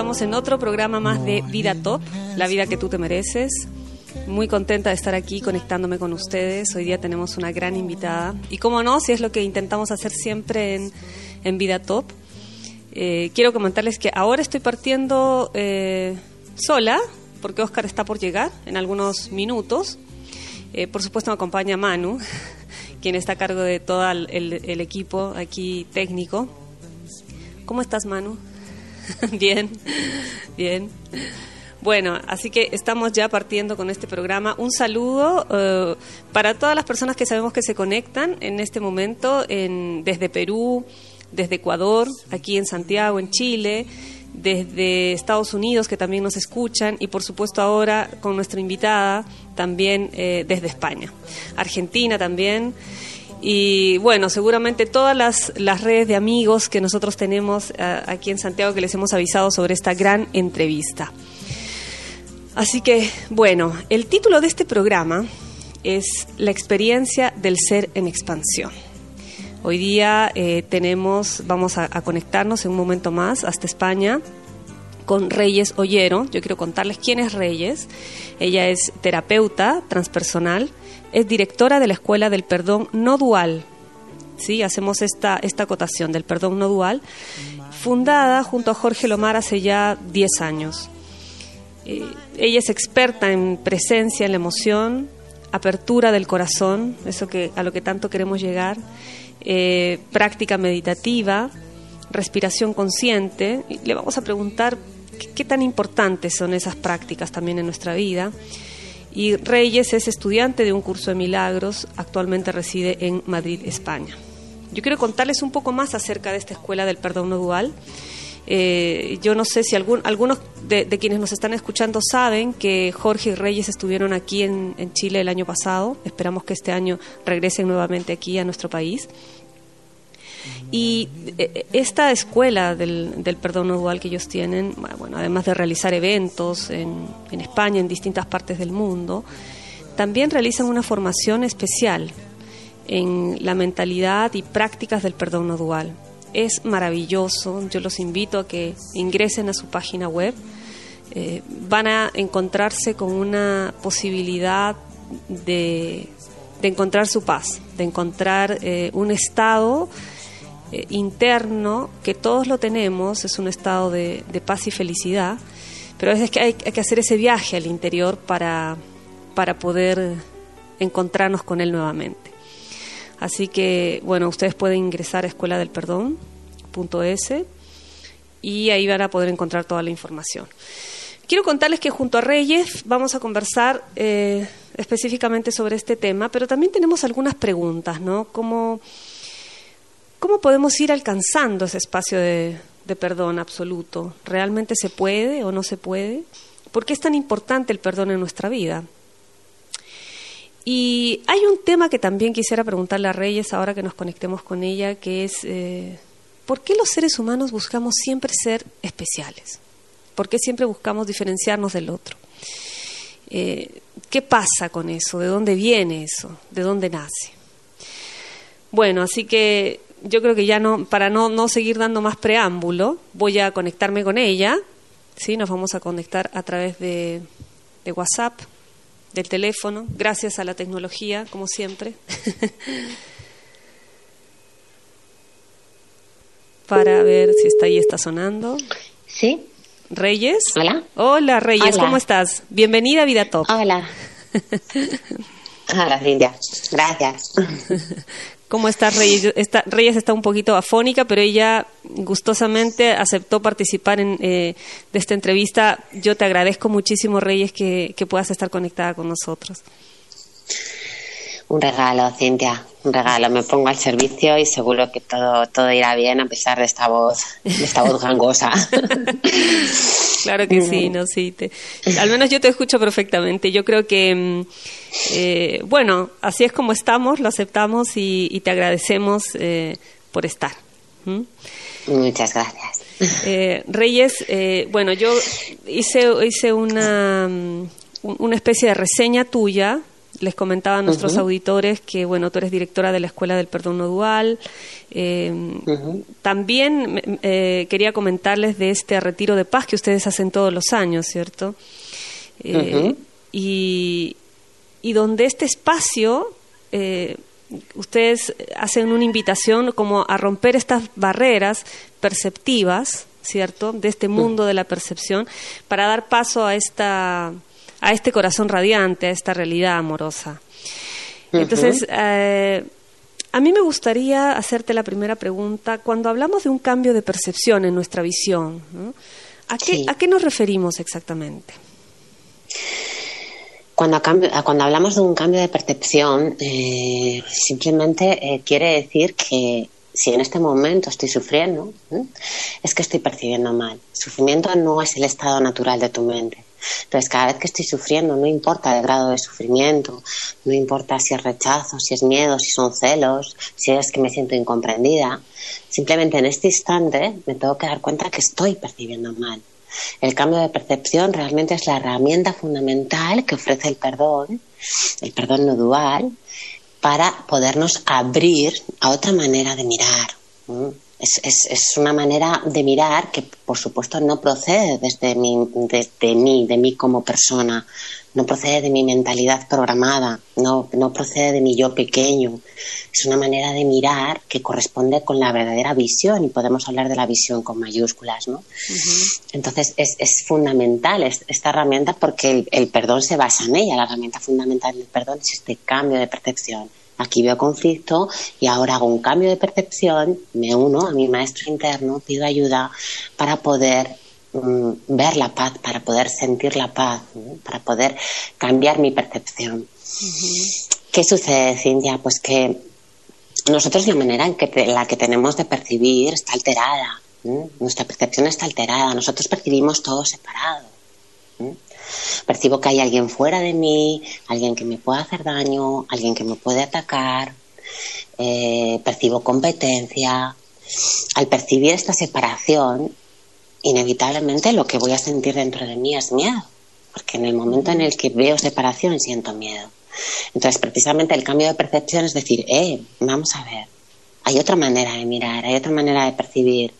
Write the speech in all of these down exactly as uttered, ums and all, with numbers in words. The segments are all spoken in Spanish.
estamos en otro programa más de Vida Top, la vida que tú te mereces. Muy contenta de estar aquí conectándome con ustedes. Hoy día tenemos una gran invitada. Y cómo no, si es lo que intentamos hacer siempre en, en Vida Top. Eh, quiero comentarles que ahora estoy partiendo eh, sola, porque Oscar está por llegar en algunos minutos. Eh, por supuesto me acompaña Manu, quien está a cargo de todo el, el, el equipo aquí técnico. ¿Cómo estás, Manu? Bien, bien. Bueno, así que estamos ya partiendo con este programa. Un saludo uh, para todas las personas que sabemos que se conectan en este momento en, desde Perú, desde Ecuador, aquí en Santiago, en Chile, desde Estados Unidos, que también nos escuchan, y por supuesto ahora con nuestra invitada también eh, desde España, Argentina también. Y bueno, seguramente todas las, las redes de amigos que nosotros tenemos uh, aquí en Santiago, que les hemos avisado sobre esta gran entrevista. Así que, bueno, el título de este programa es La experiencia del ser en expansión. Hoy día eh, tenemos, vamos a, a conectarnos en un momento más hasta España con Reyes Ollero. Yo quiero contarles quién es Reyes. Ella es terapeuta transpersonal. Es directora de la Escuela del Perdón No Dual. ¿Sí? Hacemos esta, esta acotación del perdón no dual, fundada junto a Jorge Lomar hace ya diez años. Eh, ella es experta en presencia en la emoción, apertura del corazón, eso que a lo que tanto queremos llegar, eh, práctica meditativa, respiración consciente. Y le vamos a preguntar qué, qué tan importantes son esas prácticas también en nuestra vida. Y Reyes es estudiante de un curso de milagros, actualmente reside en Madrid, España. Yo quiero contarles un poco más acerca de esta Escuela del Perdón No Dual. Eh, yo no sé si algún, algunos de, de quienes nos están escuchando saben que Jorge y Reyes estuvieron aquí en, en Chile el año pasado. Esperamos que este año regresen nuevamente aquí a nuestro país. Y esta escuela del, del perdón no dual que ellos tienen, bueno, además de realizar eventos en, en España, en distintas partes del mundo, también realizan una formación especial en la mentalidad y prácticas del perdón no dual. Es maravilloso, yo los invito a que ingresen a su página web. Eh, van a encontrarse con una posibilidad de, de encontrar su paz, de encontrar eh, un estado Eh, interno, que todos lo tenemos, es un estado de, de paz y felicidad, pero es que hay, hay que hacer ese viaje al interior para, para poder encontrarnos con él nuevamente. Así que, bueno, ustedes pueden ingresar a escuela del perdón punto es y ahí van a poder encontrar toda la información. Quiero contarles que junto a Reyes vamos a conversar eh, específicamente sobre este tema, pero también tenemos algunas preguntas, ¿no? Como ¿cómo podemos ir alcanzando ese espacio de, de perdón absoluto? ¿Realmente se puede o no se puede? ¿Por qué es tan importante el perdón en nuestra vida? Y hay un tema que también quisiera preguntarle a Reyes ahora que nos conectemos con ella, que es eh, ¿por qué los seres humanos buscamos siempre ser especiales? ¿Por qué siempre buscamos diferenciarnos del otro? Eh, ¿Qué pasa con eso? ¿De dónde viene eso? ¿De dónde nace? Bueno, así que yo creo que ya no, para no, no seguir dando más preámbulo, voy a conectarme con ella, ¿sí? Nos vamos a conectar a través de, de WhatsApp, del teléfono, gracias a la tecnología, como siempre, para ver si está ahí, está sonando. ¿Sí? ¿Reyes? Hola. Hola, Reyes, Hola. ¿Cómo estás? Bienvenida a Vida Top. Hola. Hola, Cintia. Gracias. ¿Cómo estás, Reyes? Está, Reyes está un poquito afónica, pero ella gustosamente aceptó participar en, eh, de esta entrevista. Yo te agradezco muchísimo, Reyes, que, que puedas estar conectada con nosotros. Un regalo, Cintia. Un regalo. Me pongo al servicio y seguro que todo, todo irá bien a pesar de esta voz, de esta voz gangosa. Claro que sí, no, sí. Te, al menos yo te escucho perfectamente. Yo creo que, eh, bueno, así es como estamos, lo aceptamos y, y te agradecemos eh, por estar. ¿Mm? Muchas gracias. Eh, Reyes, eh, bueno, yo hice, hice una, una especie de reseña tuya les comentaba a nuestros uh-huh. auditores que, bueno, tú eres directora de la Escuela del Perdón No Dual. Eh, uh-huh. También eh, quería comentarles de este retiro de paz que ustedes hacen todos los años, ¿cierto? Eh, uh-huh. y, y donde este espacio, eh, ustedes hacen una invitación como a romper estas barreras perceptivas, ¿cierto?, de este mundo uh-huh. de la percepción, para dar paso a esta... a este corazón radiante, a esta realidad amorosa. Uh-huh. Entonces, eh, a mí me gustaría hacerte la primera pregunta. Cuando hablamos de un cambio de percepción en nuestra visión, ¿no? ¿A qué, sí. ¿a qué nos referimos exactamente? Cuando, cuando hablamos de un cambio de percepción, eh, simplemente eh, quiere decir que si en este momento estoy sufriendo, ¿eh? es que estoy percibiendo mal. El sufrimiento no es el estado natural de tu mente. Entonces, cada vez que estoy sufriendo, no importa el grado de sufrimiento, no importa si es rechazo, si es miedo, si son celos, si es que me siento incomprendida, simplemente en este instante me tengo que dar cuenta que estoy percibiendo mal. El cambio de percepción realmente es la herramienta fundamental que ofrece el perdón, el perdón no dual, para podernos abrir a otra manera de mirar. Es, es, es una manera de mirar que, por supuesto, no procede desde mí, desde mí, de mí como persona, no procede de mi mentalidad programada, no, no procede de mi yo pequeño. Es una manera de mirar que corresponde con la verdadera visión, y podemos hablar de la visión con mayúsculas, ¿no? Uh-huh. Entonces, es, es fundamental esta herramienta porque el, el perdón se basa en ella. La herramienta fundamental del perdón es este cambio de percepción. Aquí veo conflicto y ahora hago un cambio de percepción, me uno a mi maestro interno, pido ayuda para poder um, ver la paz, para poder sentir la paz, ¿no? Para poder cambiar mi percepción. Uh-huh. ¿Qué sucede, Cintia? Pues que nosotros la manera en que te, la que tenemos de percibir está alterada, ¿no? Nuestra percepción está alterada, nosotros percibimos todo separado, ¿no? Percibo que hay alguien fuera de mí, alguien que me puede hacer daño, alguien que me puede atacar, eh, percibo competencia. Al percibir esta separación, inevitablemente lo que voy a sentir dentro de mí es miedo, porque en el momento en el que veo separación siento miedo. Entonces, precisamente el cambio de percepción es decir, eh, vamos a ver, hay otra manera de mirar, hay otra manera de percibir.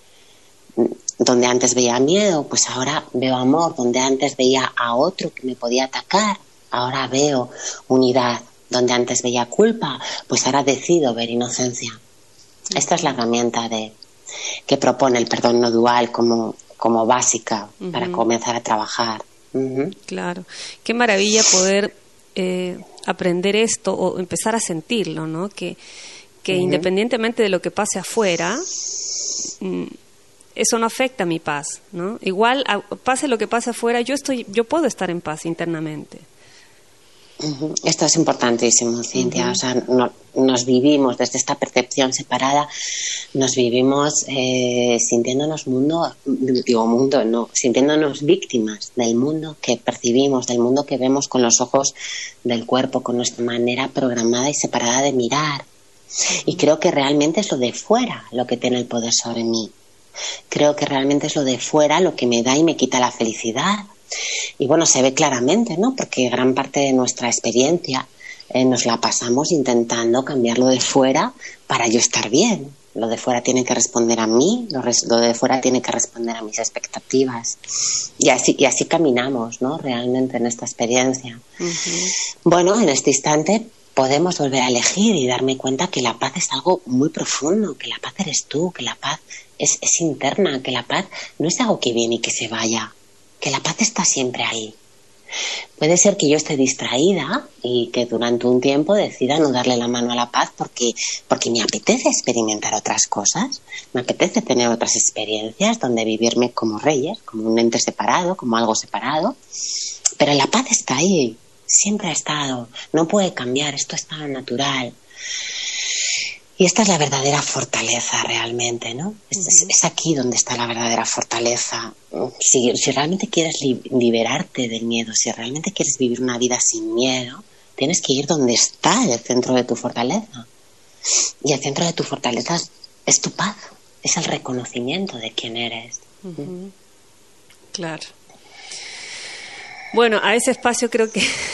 Donde antes veía miedo, pues ahora veo amor. Donde antes veía a otro que me podía atacar, ahora veo unidad. Donde antes veía culpa, pues ahora decido ver inocencia. Esta es la herramienta de que propone el perdón no dual como, como básica uh-huh. para comenzar a trabajar. Uh-huh. Claro. Qué maravilla poder eh, aprender esto o empezar a sentirlo, ¿no? Que, que uh-huh. independientemente de lo que pase afuera, mm, eso no afecta a mi paz, ¿no? Igual, a, pase lo que pase afuera, yo estoy, yo puedo estar en paz internamente. Uh-huh. Esto es importantísimo, Cintia. Uh-huh. O sea, no, nos vivimos desde esta percepción separada, nos vivimos eh, sintiéndonos mundo, digo mundo, no, sintiéndonos víctimas del mundo que percibimos, del mundo que vemos con los ojos del cuerpo, con nuestra manera programada y separada de mirar. Uh-huh. Y creo que realmente es lo de fuera lo que tiene el poder sobre mí. Creo que realmente es lo de fuera lo que me da y me quita la felicidad. Y bueno, se ve claramente, ¿no? Porque gran parte de nuestra experiencia eh, nos la pasamos intentando cambiar lo de fuera para yo estar bien. Lo de fuera tiene que responder a mí, lo, res- lo de fuera tiene que responder a mis expectativas. Y así, y así caminamos, ¿no? Realmente en esta experiencia. Uh-huh. Bueno, en este instante podemos volver a elegir y darme cuenta que la paz es algo muy profundo, que la paz eres tú, que la paz es, es interna, que la paz no es algo que viene y que se vaya, que la paz está siempre ahí. Puede ser que yo esté distraída y que durante un tiempo decida no darle la mano a la paz porque, porque me apetece experimentar otras cosas, me apetece tener otras experiencias donde vivirme como reyes, como un ente separado, como algo separado, pero la paz está ahí. Siempre ha estado, no puede cambiar, esto es tan natural. Y esta es la verdadera fortaleza realmente, ¿no? Es, uh-huh. es, es aquí donde está la verdadera fortaleza. Si, si realmente quieres li- liberarte del miedo, si realmente quieres vivir una vida sin miedo, tienes que ir donde está el centro de tu fortaleza. Y el centro de tu fortaleza es, es tu paz, es el reconocimiento de quién eres. Uh-huh. Claro. Bueno, a ese espacio creo que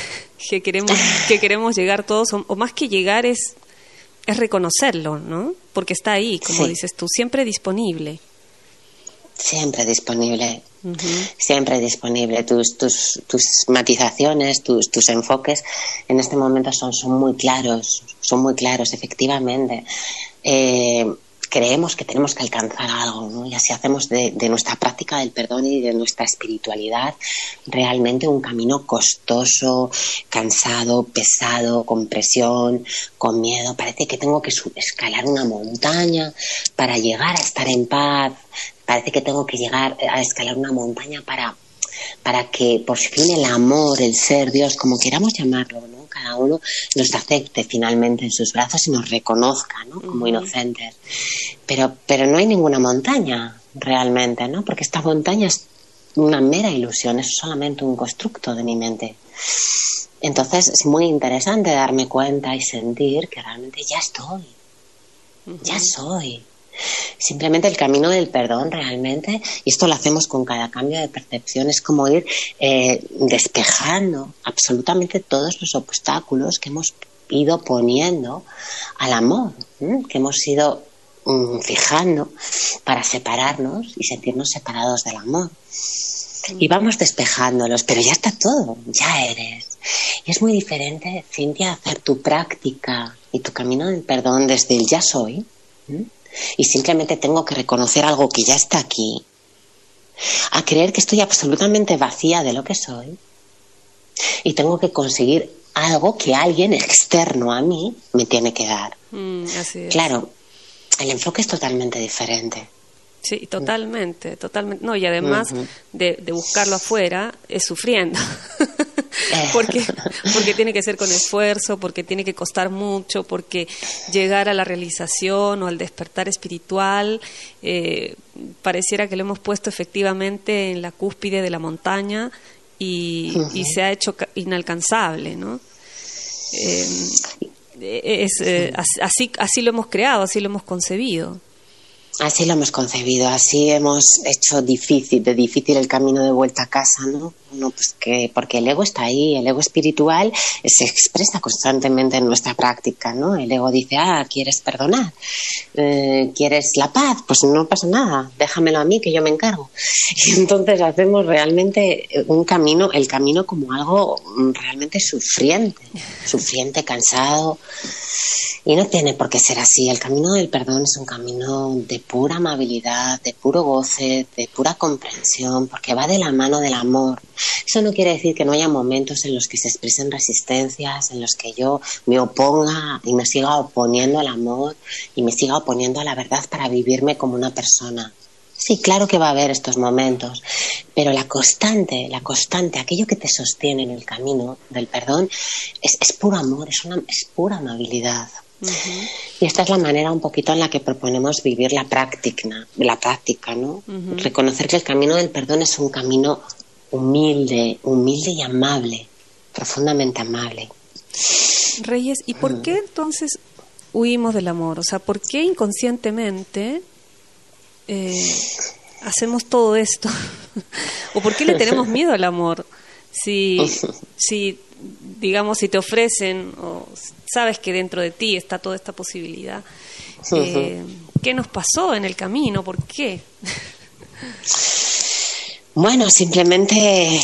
que queremos, que queremos llegar todos, o, o más que llegar es, es reconocerlo, ¿no? Porque está ahí, como sí. dices tú, siempre disponible. Siempre disponible, uh-huh. siempre disponible. Tus, tus, tus matizaciones, tus, tus enfoques en este momento son, son muy claros, son muy claros, efectivamente. Eh, creemos que tenemos que alcanzar algo, ¿no? Y así hacemos de, de nuestra práctica del perdón y de nuestra espiritualidad realmente un camino costoso, cansado, pesado, con presión, con miedo. Parece que tengo que escalar una montaña para llegar a estar en paz. Parece que tengo que llegar a escalar una montaña para, para que por fin el amor, el ser, Dios, como queramos llamarlo, ¿no? Cada uno nos acepte finalmente en sus brazos y nos reconozca, ¿no? Como uh-huh. inocentes. Pero, pero no hay ninguna montaña realmente, ¿no? Porque esta montaña es una mera ilusión, es solamente un constructo de mi mente. Entonces es muy interesante darme cuenta y sentir que realmente ya estoy, uh-huh. ya soy. Simplemente el camino del perdón realmente, y esto lo hacemos con cada cambio de percepción, es como ir eh, despejando absolutamente todos los obstáculos que hemos ido poniendo al amor, ¿eh? que hemos ido um, fijando para separarnos y sentirnos separados del amor. Y vamos despejándolos, pero ya está todo, ya eres. Y es muy diferente, Cintia, hacer tu práctica y tu camino del perdón desde el ya soy, ¿eh? y simplemente tengo que reconocer algo que ya está aquí, a creer que estoy absolutamente vacía de lo que soy y tengo que conseguir algo que alguien externo a mí me tiene que dar. Mm, así es. Claro, el enfoque es totalmente diferente. Sí, totalmente, totalmente. No, y además uh-huh. de, de buscarlo afuera, es sufriendo. porque, porque tiene que ser con esfuerzo, porque tiene que costar mucho, porque llegar a la realización o al despertar espiritual eh, pareciera que lo hemos puesto efectivamente en la cúspide de la montaña y, uh-huh. y se ha hecho inalcanzable, ¿no? Eh, es, eh, así, así lo hemos creado, así lo hemos concebido. Así lo hemos concebido, así hemos hecho difícil, de difícil el camino de vuelta a casa, ¿no? No, pues que, porque el ego está ahí, el ego espiritual se expresa constantemente en nuestra práctica, ¿no? El ego dice, ah, ¿quieres perdonar? Eh, ¿Quieres la paz? Pues no pasa nada, déjamelo a mí que yo me encargo. Y entonces hacemos realmente un camino, el camino como algo realmente sufriente, sufriente, cansado. Y no tiene por qué ser así. El camino del perdón es un camino de pura amabilidad, de puro goce, de pura comprensión, porque va de la mano del amor. Eso no quiere decir que no haya momentos en los que se expresen resistencias, en los que yo me oponga y me siga oponiendo al amor y me siga oponiendo a la verdad para vivirme como una persona. Sí, claro que va a haber estos momentos, pero la constante, la constante, aquello que te sostiene en el camino del perdón es, es puro amor, es, una, es pura amabilidad. Uh-huh. Y esta es la manera un poquito en la que proponemos vivir la práctica, la práctica, ¿no? Uh-huh. Reconocer que el camino del perdón es un camino humilde, humilde y amable, profundamente amable. Reyes, ¿y por uh-huh. qué entonces huimos del amor? O sea, ¿por qué inconscientemente eh, hacemos todo esto? ¿O por qué le tenemos miedo al amor? Si, si digamos, si te ofrecen o sabes que dentro de ti está toda esta posibilidad, eh, ¿qué nos pasó en el camino? ¿Por qué? Bueno, simplemente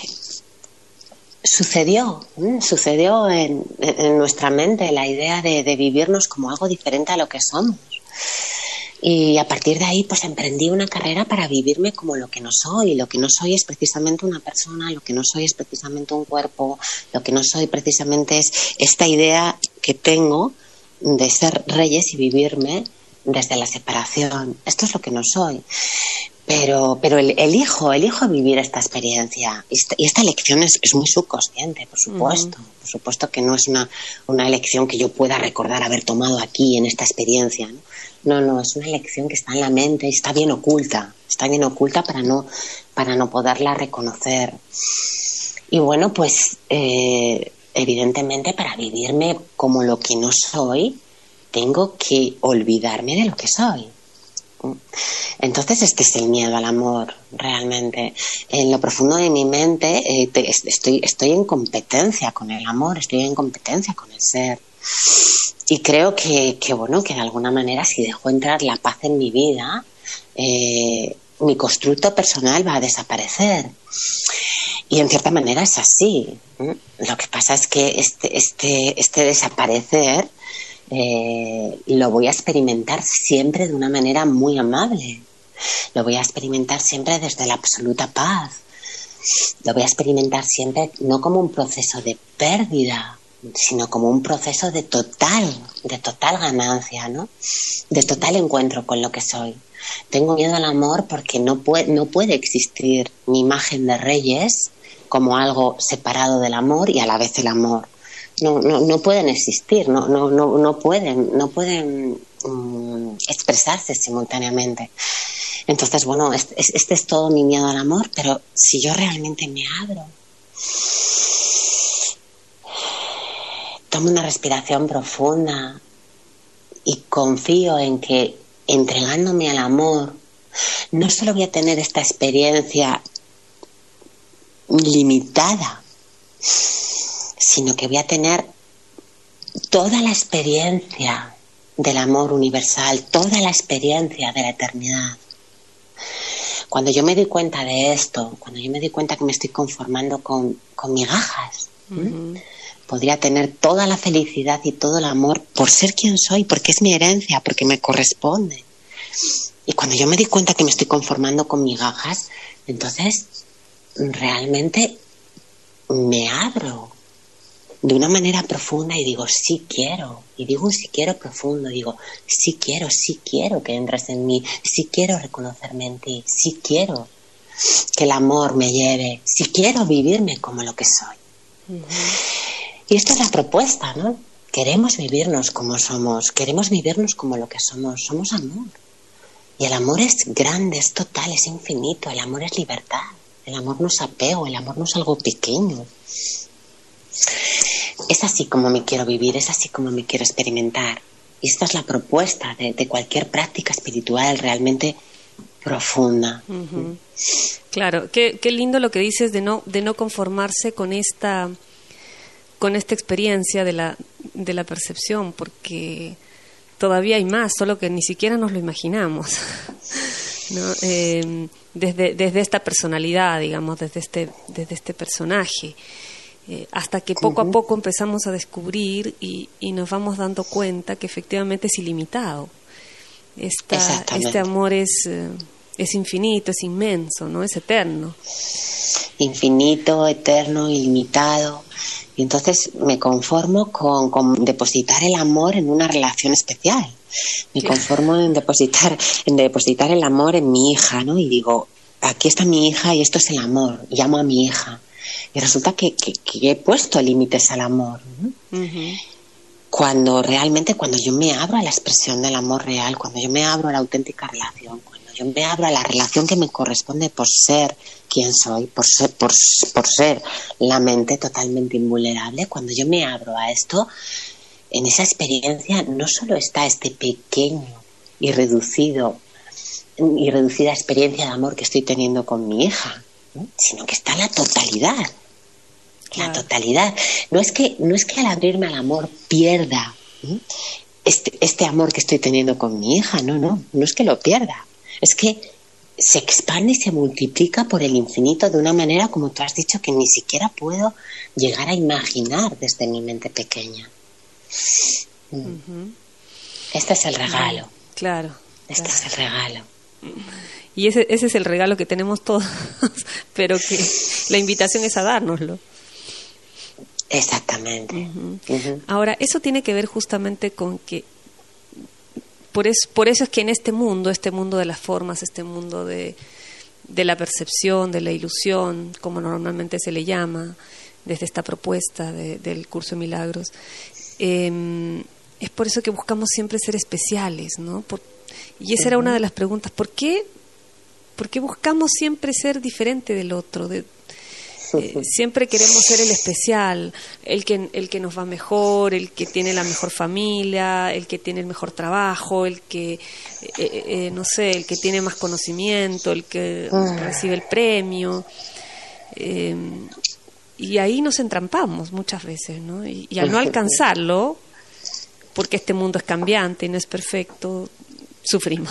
sucedió, ¿eh? sucedió en, en nuestra mente la idea de, de vivirnos como algo diferente a lo que somos. Y a partir de ahí, pues emprendí una carrera para vivirme como lo que no soy. Lo que no soy es precisamente una persona, lo que no soy es precisamente un cuerpo, lo que no soy precisamente es esta idea que tengo de ser Reyes y vivirme desde la separación. Esto es lo que no soy. Pero, pero el, elijo, elijo vivir esta experiencia. Y esta, y esta elección es, es muy subconsciente, por supuesto. Uh-huh. Por supuesto que no es una, una elección que yo pueda recordar haber tomado aquí en esta experiencia, ¿no? No, no, es una elección que está en la mente y está bien oculta. Está bien oculta para no, para no poderla reconocer. Y bueno, pues eh, evidentemente para vivirme como lo que no soy, tengo que olvidarme de lo que soy. Entonces este es el miedo al amor, realmente. En lo profundo de mi mente eh, te, estoy, estoy en competencia con el amor, estoy en competencia con el ser. Y creo que, que bueno, que de alguna manera si dejo entrar la paz en mi vida, eh, mi constructo personal va a desaparecer. Y en cierta manera es así. ¿eh? Lo que pasa es que este, este, este desaparecer eh, lo voy a experimentar siempre de una manera muy amable. Lo voy a experimentar siempre desde la absoluta paz. Lo voy a experimentar siempre no como un proceso de pérdida, sino como un proceso de total, de total ganancia, ¿no? De total encuentro con lo que soy. Tengo miedo al amor porque no puede, no puede existir mi imagen de Reyes como algo separado del amor y a la vez el amor. No, no, no pueden existir, no, no, no, no pueden, no pueden um, expresarse simultáneamente. Entonces, bueno, este, este es todo mi miedo al amor, pero si yo realmente me abro, tomo una respiración profunda y confío en que entregándome al amor, no solo voy a tener esta experiencia limitada, sino que voy a tener toda la experiencia del amor universal, toda la experiencia de la eternidad. Cuando yo me di cuenta de esto, cuando yo me di cuenta que me estoy conformando con, con migajas, uh-huh. ¿eh? podría tener toda la felicidad y todo el amor por ser quien soy, porque es mi herencia, porque me corresponde. Y cuando yo me di cuenta que me estoy conformando con migajas, entonces realmente me abro de una manera profunda y digo, sí quiero. Y digo un sí quiero profundo, digo, sí quiero, sí quiero que entres en mí, sí quiero reconocerme en ti, sí quiero que el amor me lleve, sí quiero vivirme como lo que soy. Uh-huh. Y esta es la propuesta, ¿no? Queremos vivirnos como somos, queremos vivirnos como lo que somos, somos amor. Y el amor es grande, es total, es infinito, el amor es libertad, el amor no es apego, el amor no es algo pequeño. Es así como me quiero vivir, es así como me quiero experimentar. Y esta es la propuesta de, de cualquier práctica espiritual realmente profunda. Uh-huh. Claro, qué, qué lindo lo que dices de no, de no conformarse con esta, con esta experiencia de la, de la percepción, porque todavía hay más, solo que ni siquiera nos lo imaginamos. ¿no? Eh, desde, desde esta personalidad, digamos, desde este, desde este personaje. Eh, hasta que poco uh-huh. a poco empezamos a descubrir y, y nos vamos dando cuenta que efectivamente es ilimitado. Esta, este amor es, eh, es infinito, es inmenso, ¿no? Es eterno. Infinito, eterno, ilimitado. Y entonces me conformo con, con depositar el amor en una relación especial. Me claro. conformo en depositar, en depositar el amor en mi hija, ¿no? Y digo, aquí está mi hija y esto es el amor. Llamo a mi hija. Y resulta que, que, que he puesto límites al amor, ¿no? Uh-huh. Cuando realmente, cuando yo me abro a la expresión del amor real, cuando yo me abro a la auténtica relación, cuando yo me abro a la relación que me corresponde por ser quien soy, por ser, por, por ser la mente totalmente invulnerable, cuando yo me abro a esto, en esa experiencia no solo está este pequeño y reducido y reducida experiencia de amor que estoy teniendo con mi hija, ¿no? Sino que está la totalidad. La claro. totalidad. No es que, no es que al abrirme al amor pierda ¿sí? este, este amor que estoy teniendo con mi hija, no, no, no es que lo pierda. Es que se expande y se multiplica por el infinito de una manera, como tú has dicho, que ni siquiera puedo llegar a imaginar desde mi mente pequeña. Uh-huh. Este es el regalo. Claro. Este claro. es el regalo. Y ese, ese es el regalo que tenemos todos, pero que la invitación es a dárnoslo. Exactamente. Uh-huh. Uh-huh. Ahora, eso tiene que ver justamente con que, por eso, por eso es que en este mundo, este mundo de las formas, este mundo de, de la percepción, de la ilusión, como normalmente se le llama, desde esta propuesta de, del Curso de Milagros, eh, es por eso que buscamos siempre ser especiales, ¿no? Por, y esa uh-huh. era una de las preguntas, ¿por qué, por qué buscamos siempre ser diferente del otro? De, Eh, siempre queremos ser el especial, el que, el que nos va mejor, el que tiene la mejor familia, el que tiene el mejor trabajo, el que, eh, eh, no sé, el que tiene más conocimiento, el que recibe el premio. Eh, y ahí nos entrampamos muchas veces, ¿no? Y, y al no alcanzarlo, porque este mundo es cambiante y no es perfecto, sufrimos.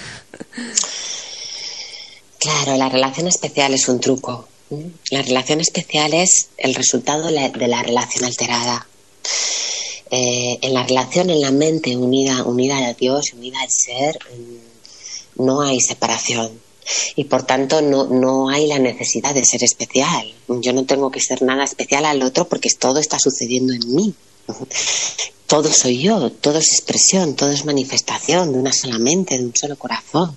Claro, la relación especial es un truco. La relación especial es el resultado de la relación alterada. Eh, en la relación, en la mente unida, unida a Dios, unida al ser, no hay separación. Y por tanto no, no hay la necesidad de ser especial. Yo no tengo que ser nada especial al otro porque todo está sucediendo en mí. Todo soy yo, todo es expresión, todo es manifestación de una sola mente, de un solo corazón.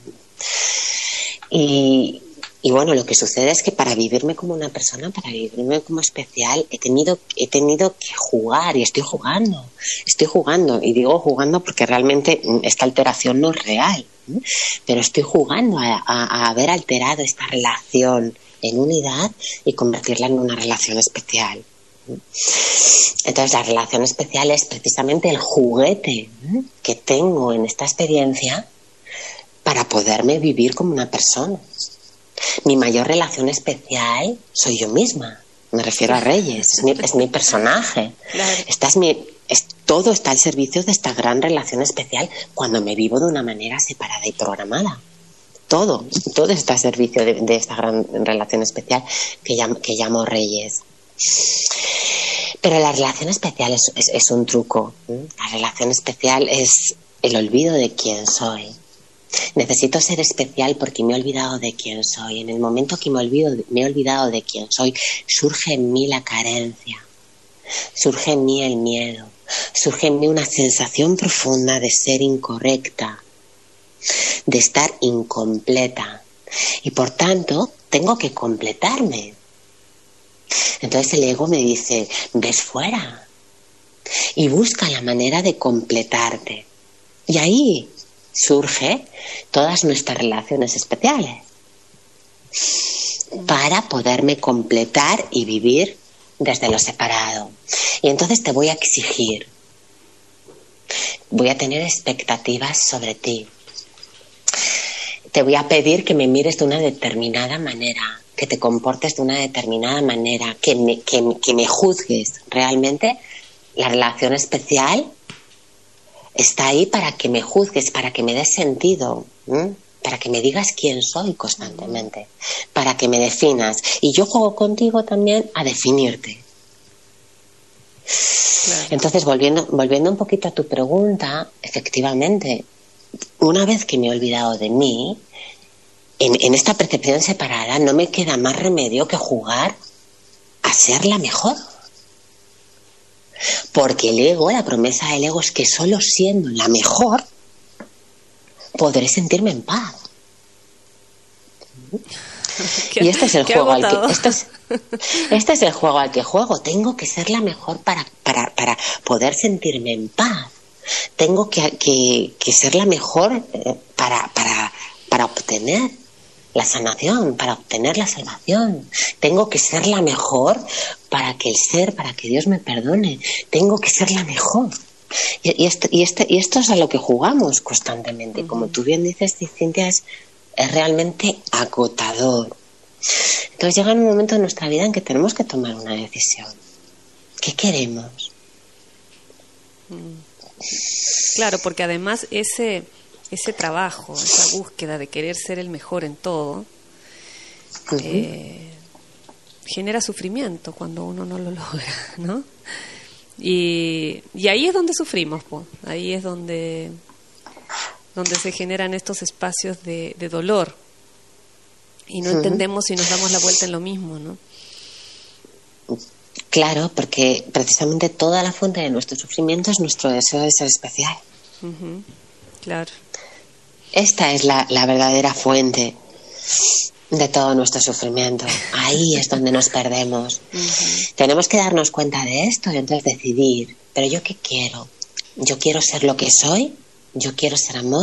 Y, y bueno, lo que sucede es que para vivirme como una persona, para vivirme como especial, he tenido, he tenido que jugar y estoy jugando, estoy jugando. Y digo jugando porque realmente esta alteración no es real, ¿eh? Pero estoy jugando a, a, a haber alterado esta relación en unidad y convertirla en una relación especial. Entonces la relación especial es precisamente el juguete que tengo en esta experiencia para poderme vivir como una persona. Mi mayor relación especial soy yo misma. Me refiero a Reyes, es mi, es mi personaje. Claro. Esta es mi, es, todo está al servicio de esta gran relación especial cuando me vivo de una manera separada y programada. Todo, todo está al servicio de, de esta gran relación especial que llamo, que llamo Reyes. Pero la relación especial es, es, es un truco. La relación especial es el olvido de quién soy. Necesito ser especial porque me he olvidado de quién soy. En el momento que me, olvido, me he olvidado de quién soy, surge en mí la carencia, surge en mí el miedo, surge en mí una sensación profunda de ser incorrecta, de estar incompleta. Y por tanto, tengo que completarme. Entonces el ego me dice, ves fuera y busca la manera de completarte. Y ahí surge todas nuestras relaciones especiales para poderme completar y vivir desde lo separado. Y entonces te voy a exigir, voy a tener expectativas sobre ti. Te voy a pedir que me mires de una determinada manera, que te comportes de una determinada manera, que me, que, que me juzgues. Realmente la relación especial está ahí para que me juzgues, para que me des sentido, ¿eh? Para que me digas quién soy constantemente, para que me definas. Y yo juego contigo también a definirte. Claro. Entonces, volviendo, volviendo un poquito a tu pregunta, efectivamente, una vez que me he olvidado de mí, en, en esta percepción separada no me queda más remedio que jugar a ser la mejor. Porque el ego, la promesa del ego es que solo siendo la mejor podré sentirme en paz. Y este es el juego al que este es, este es el juego al que juego. Tengo que ser la mejor para, para, para poder sentirme en paz. Tengo que, que, que ser la mejor para, para, para obtener la sanación, para obtener la salvación. Tengo que ser la mejor para que el ser, para que Dios me perdone. Tengo que ser la mejor. Y, y, esto, y, este, y esto es a lo que jugamos constantemente. Uh-huh. Como tú bien dices, Cintia, es, es realmente agotador. Entonces llega un momento en nuestra vida en que tenemos que tomar una decisión. ¿Qué queremos? Claro, porque además ese... ese trabajo, esa búsqueda de querer ser el mejor en todo, uh-huh. eh, genera sufrimiento cuando uno no lo logra, ¿no? Y, y ahí es donde sufrimos, po. Ahí es donde, donde se generan estos espacios de, de dolor y no uh-huh. entendemos si nos damos la vuelta en lo mismo, ¿no? Claro, porque precisamente toda la fuente de nuestro sufrimiento es nuestro deseo de ser especial. Uh-huh. Claro. Esta es la, la verdadera fuente de todo nuestro sufrimiento. Ahí es donde nos perdemos. Uh-huh. Tenemos que darnos cuenta de esto y entonces decidir, ¿pero yo qué quiero? ¿Yo quiero ser lo que soy? ¿Yo quiero ser amor?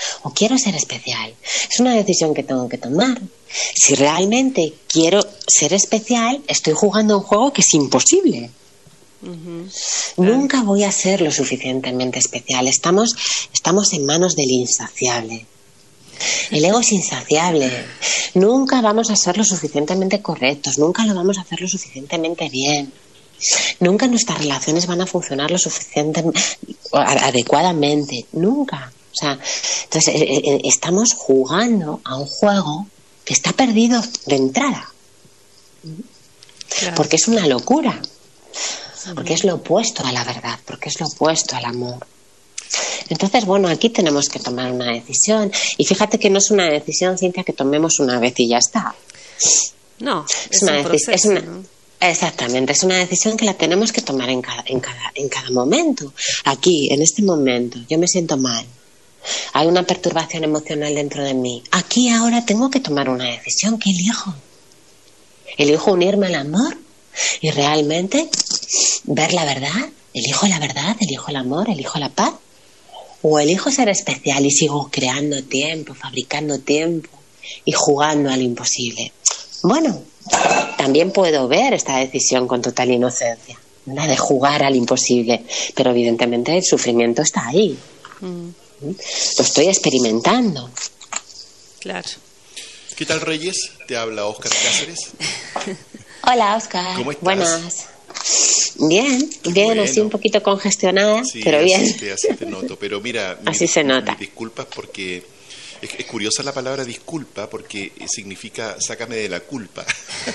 o quiero ser especial. Es una decisión que tengo que tomar. Si realmente quiero ser especial, estoy jugando un juego que es imposible. Uh-huh. Nunca voy a ser lo suficientemente especial. Estamos, estamos en manos del insaciable. El ego es insaciable. Nunca vamos a ser lo suficientemente correctos. Nunca lo vamos a hacer lo suficientemente bien. Nunca nuestras relaciones van a funcionar lo suficientemente adecuadamente. Nunca. O sea, entonces eh, eh, estamos jugando a un juego que está perdido de entrada. Claro. Porque es una locura. Porque es lo opuesto a la verdad. Porque es lo opuesto al amor. Entonces, bueno, aquí tenemos que tomar una decisión. Y fíjate que no es una decisión, Cintia, que tomemos una vez y ya está. No, es, es una un proceso, es una, ¿no? Exactamente, es una decisión que la tenemos que tomar en cada, en cada, en cada momento. Aquí, en este momento, yo me siento mal. Hay una perturbación emocional dentro de mí. Aquí ahora tengo que tomar una decisión. ¿Qué elijo? ¿Elijo unirme al amor? Y realmente ver la verdad. ¿Elijo la verdad? ¿Elijo el amor? ¿Elijo la paz? ¿O elijo ser especial y sigo creando tiempo, fabricando tiempo y jugando a lo imposible? Bueno, también puedo ver esta decisión con total inocencia, la de jugar al imposible, pero evidentemente el sufrimiento está ahí. Mm. Lo estoy experimentando. Claro. ¿Qué tal, Reyes? Te habla Óscar Cáceres. Hola, Óscar. ¿Cómo estás? Buenas. Bien, bien, bueno. Así un poquito congestionada, sí, pero bien. Así te, así te noto, pero mira, así mis, se nota. Mis disculpas porque es, es curiosa la palabra disculpa porque significa sácame de la culpa.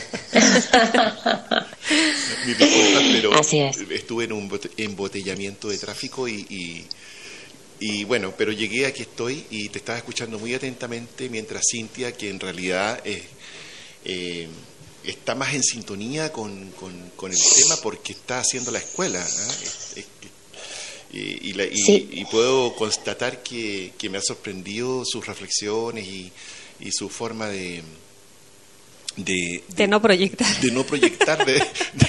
Mis disculpas, pero así es. Estuve en un embotellamiento de tráfico y, y, y bueno, pero llegué, aquí estoy y te estaba escuchando muy atentamente mientras Cintia, que en realidad es... Eh, está más en sintonía con, con, con el tema porque está haciendo la escuela, ¿eh? es, es, y, y, la, y, sí. y puedo constatar que, que me ha sorprendido sus reflexiones y, y su forma de de, de, de no proyectar de no proyectar de, de,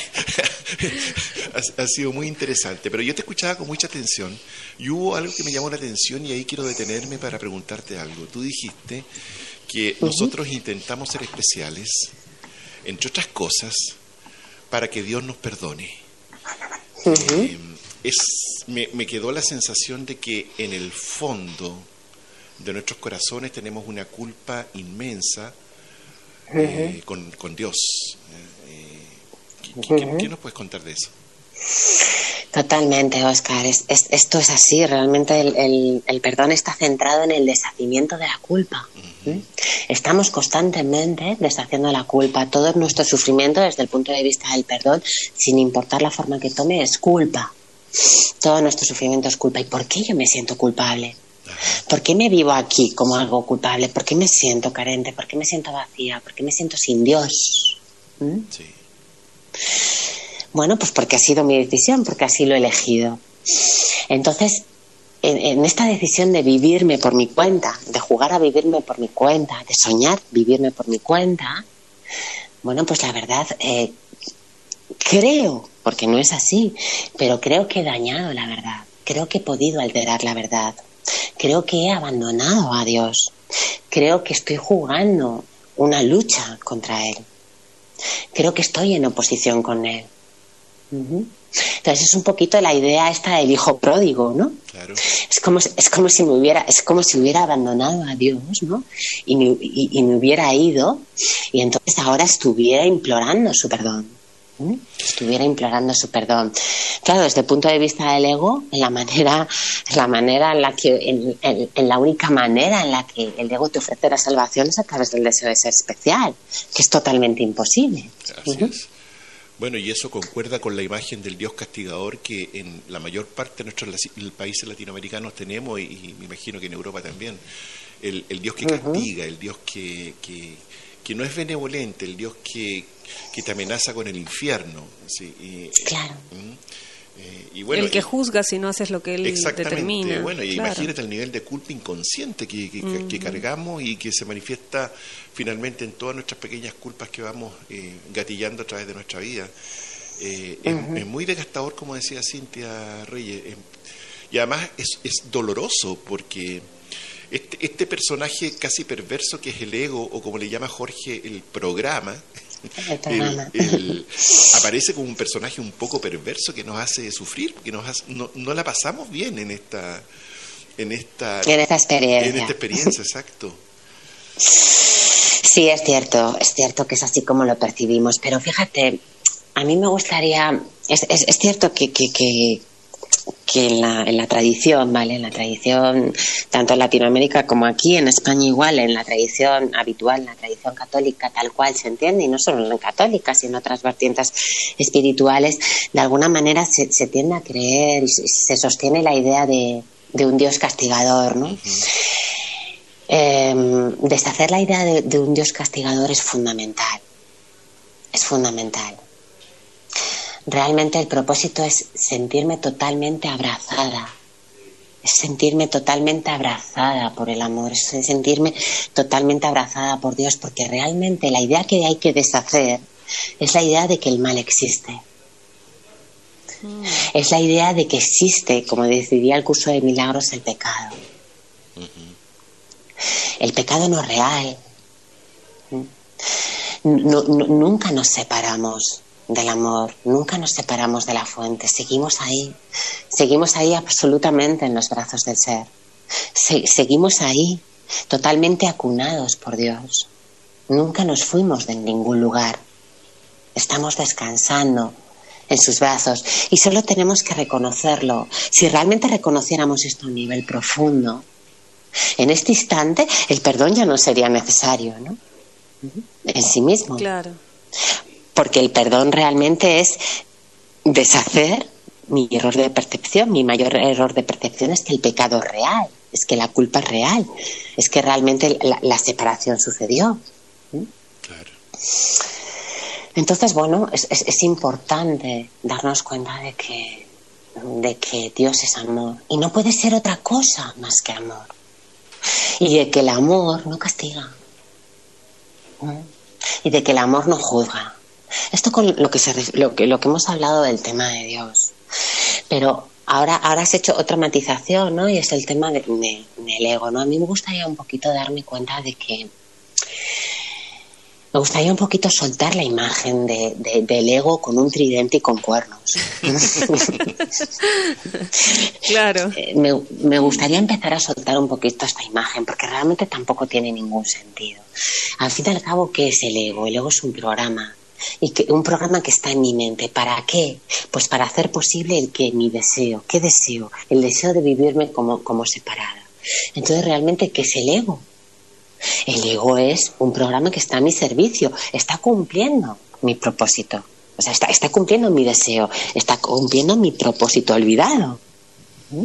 ha, ha sido muy interesante, pero yo te escuchaba con mucha atención y hubo algo que me llamó la atención y ahí quiero detenerme para preguntarte algo. Tú dijiste que uh-huh. nosotros intentamos ser especiales, entre otras cosas, para que Dios nos perdone. Uh-huh. Eh, es, me, me quedó la sensación de que en el fondo de nuestros corazones tenemos una culpa inmensa uh-huh. eh, con, con Dios. Eh, ¿qué, uh-huh. ¿qué, ¿Qué nos puedes contar de eso? Totalmente, Óscar. Es, es, esto es así. Realmente el, el, el perdón está centrado en el deshacimiento de la culpa. Uh-huh. ¿Mm? Estamos constantemente deshaciendo la culpa. Todo nuestro sufrimiento, desde el punto de vista del perdón, sin importar la forma que tome, es culpa. Todo nuestro sufrimiento es culpa. ¿Y por qué yo me siento culpable? Uh-huh. ¿Por qué me vivo aquí como algo culpable? ¿Por qué me siento carente? ¿Por qué me siento vacía? ¿Por qué me siento sin Dios? ¿Mm? Sí. Bueno, pues porque ha sido mi decisión, porque así lo he elegido. Entonces, en, en esta decisión de vivirme por mi cuenta, de jugar a vivirme por mi cuenta, de soñar vivirme por mi cuenta, bueno, pues la verdad, eh, creo, porque no es así, pero creo que he dañado la verdad, creo que he podido alterar la verdad, creo que he abandonado a Dios, creo que estoy jugando una lucha contra Él, creo que estoy en oposición con Él. Uh-huh. Entonces es un poquito la idea esta del hijo pródigo, ¿no? Claro. Es como es como si me hubiera es como si hubiera abandonado a Dios, ¿no? Y me, y, y me hubiera ido y entonces ahora estuviera implorando su perdón. ¿Mm? Estuviera implorando su perdón. Claro, desde el punto de vista del ego, en la manera, en la manera en la que, en, en, en la única manera en la que el ego te ofrece la salvación es a través del deseo de ser especial, que es totalmente imposible. Así uh-huh. es. Bueno, y eso concuerda con la imagen del Dios castigador que en la mayor parte de nuestros países latinoamericanos tenemos, y, y me imagino que en Europa también. El, el Dios que castiga, uh-huh. el Dios que, que, que no es benevolente, el Dios que, que te amenaza con el infierno. ¿Sí? Y, claro. Eh, y bueno, el que juzga si no haces lo que él exactamente, determina. Bueno, y claro. Imagínate el nivel de culpa inconsciente que, que, uh-huh. que cargamos y que se manifiesta finalmente en todas nuestras pequeñas culpas que vamos eh, gatillando a través de nuestra vida. Eh, uh-huh. es, es muy desgastador, como decía Cintia Reyes, eh, y además es, es doloroso porque este, este personaje casi perverso que es el ego, o como le llama Jorge, el programa, el programa. El, el, aparece como un personaje un poco perverso que nos hace sufrir, porque nos hace, no, no la pasamos bien en esta, en esta, en esta experiencia. En esta experiencia, exacto. Sí, es cierto, es cierto que es así como lo percibimos, pero fíjate, a mí me gustaría, es, es, es cierto que, que, que, que en, la, en la tradición, ¿vale? En la tradición, tanto en Latinoamérica como aquí, en España igual, en la tradición habitual, en la tradición católica tal cual se entiende, y no solo en la católica, sino en otras vertientes espirituales, de alguna manera se, se tiende a creer y se, se sostiene la idea de, de un Dios castigador, ¿no? Uh-huh. Eh, deshacer la idea de, de un Dios castigador es fundamental, es fundamental. Realmente el propósito es sentirme totalmente abrazada, es sentirme totalmente abrazada por el amor, es sentirme totalmente abrazada por Dios, porque realmente la idea que hay que deshacer es la idea de que el mal existe. Mm. Es la idea de que existe, como decidía el curso de milagros, el pecado. Uh-huh. El pecado no es real. No, no, nunca nos separamos del amor, nunca nos separamos de la fuente, seguimos ahí, seguimos ahí absolutamente en los brazos del ser, Se, seguimos ahí totalmente acunados por Dios, nunca nos fuimos de ningún lugar, estamos descansando en sus brazos y solo tenemos que reconocerlo. Si realmente reconociéramos esto a un nivel profundo, en este instante el perdón ya no sería necesario, ¿no? En sí mismo. Claro. Porque el perdón realmente es deshacer mi error de percepción. Mi mayor error de percepción es que el pecado es real, es que la culpa es real, es que realmente la, la separación sucedió. Claro. Entonces, bueno, es, es, es importante darnos cuenta de que, de que Dios es amor y no puede ser otra cosa más que amor. Y de que el amor no castiga. ¿Mm? Y de que el amor no juzga. Esto con lo que, se, lo, que, lo que hemos hablado del tema de Dios. Pero ahora, ahora has hecho otra matización, ¿no? Y es el tema de, de, del ego, ¿no? A mí me gustaría un poquito darme cuenta de que me gustaría un poquito soltar la imagen de, de, del ego con un tridente y con cuernos. Claro. Me, me gustaría empezar a soltar un poquito esta imagen, porque realmente tampoco tiene ningún sentido. Al fin y al cabo, ¿qué es el ego? El ego es un programa. Y que, un programa que está en mi mente. ¿Para qué? Pues para hacer posible el que mi deseo. ¿Qué deseo? El deseo de vivirme como, como separada. Entonces, ¿realmente qué es el ego? El ego es un programa que está a mi servicio, está cumpliendo mi propósito, o sea, está, está cumpliendo mi deseo, está cumpliendo mi propósito olvidado. ¿Mm?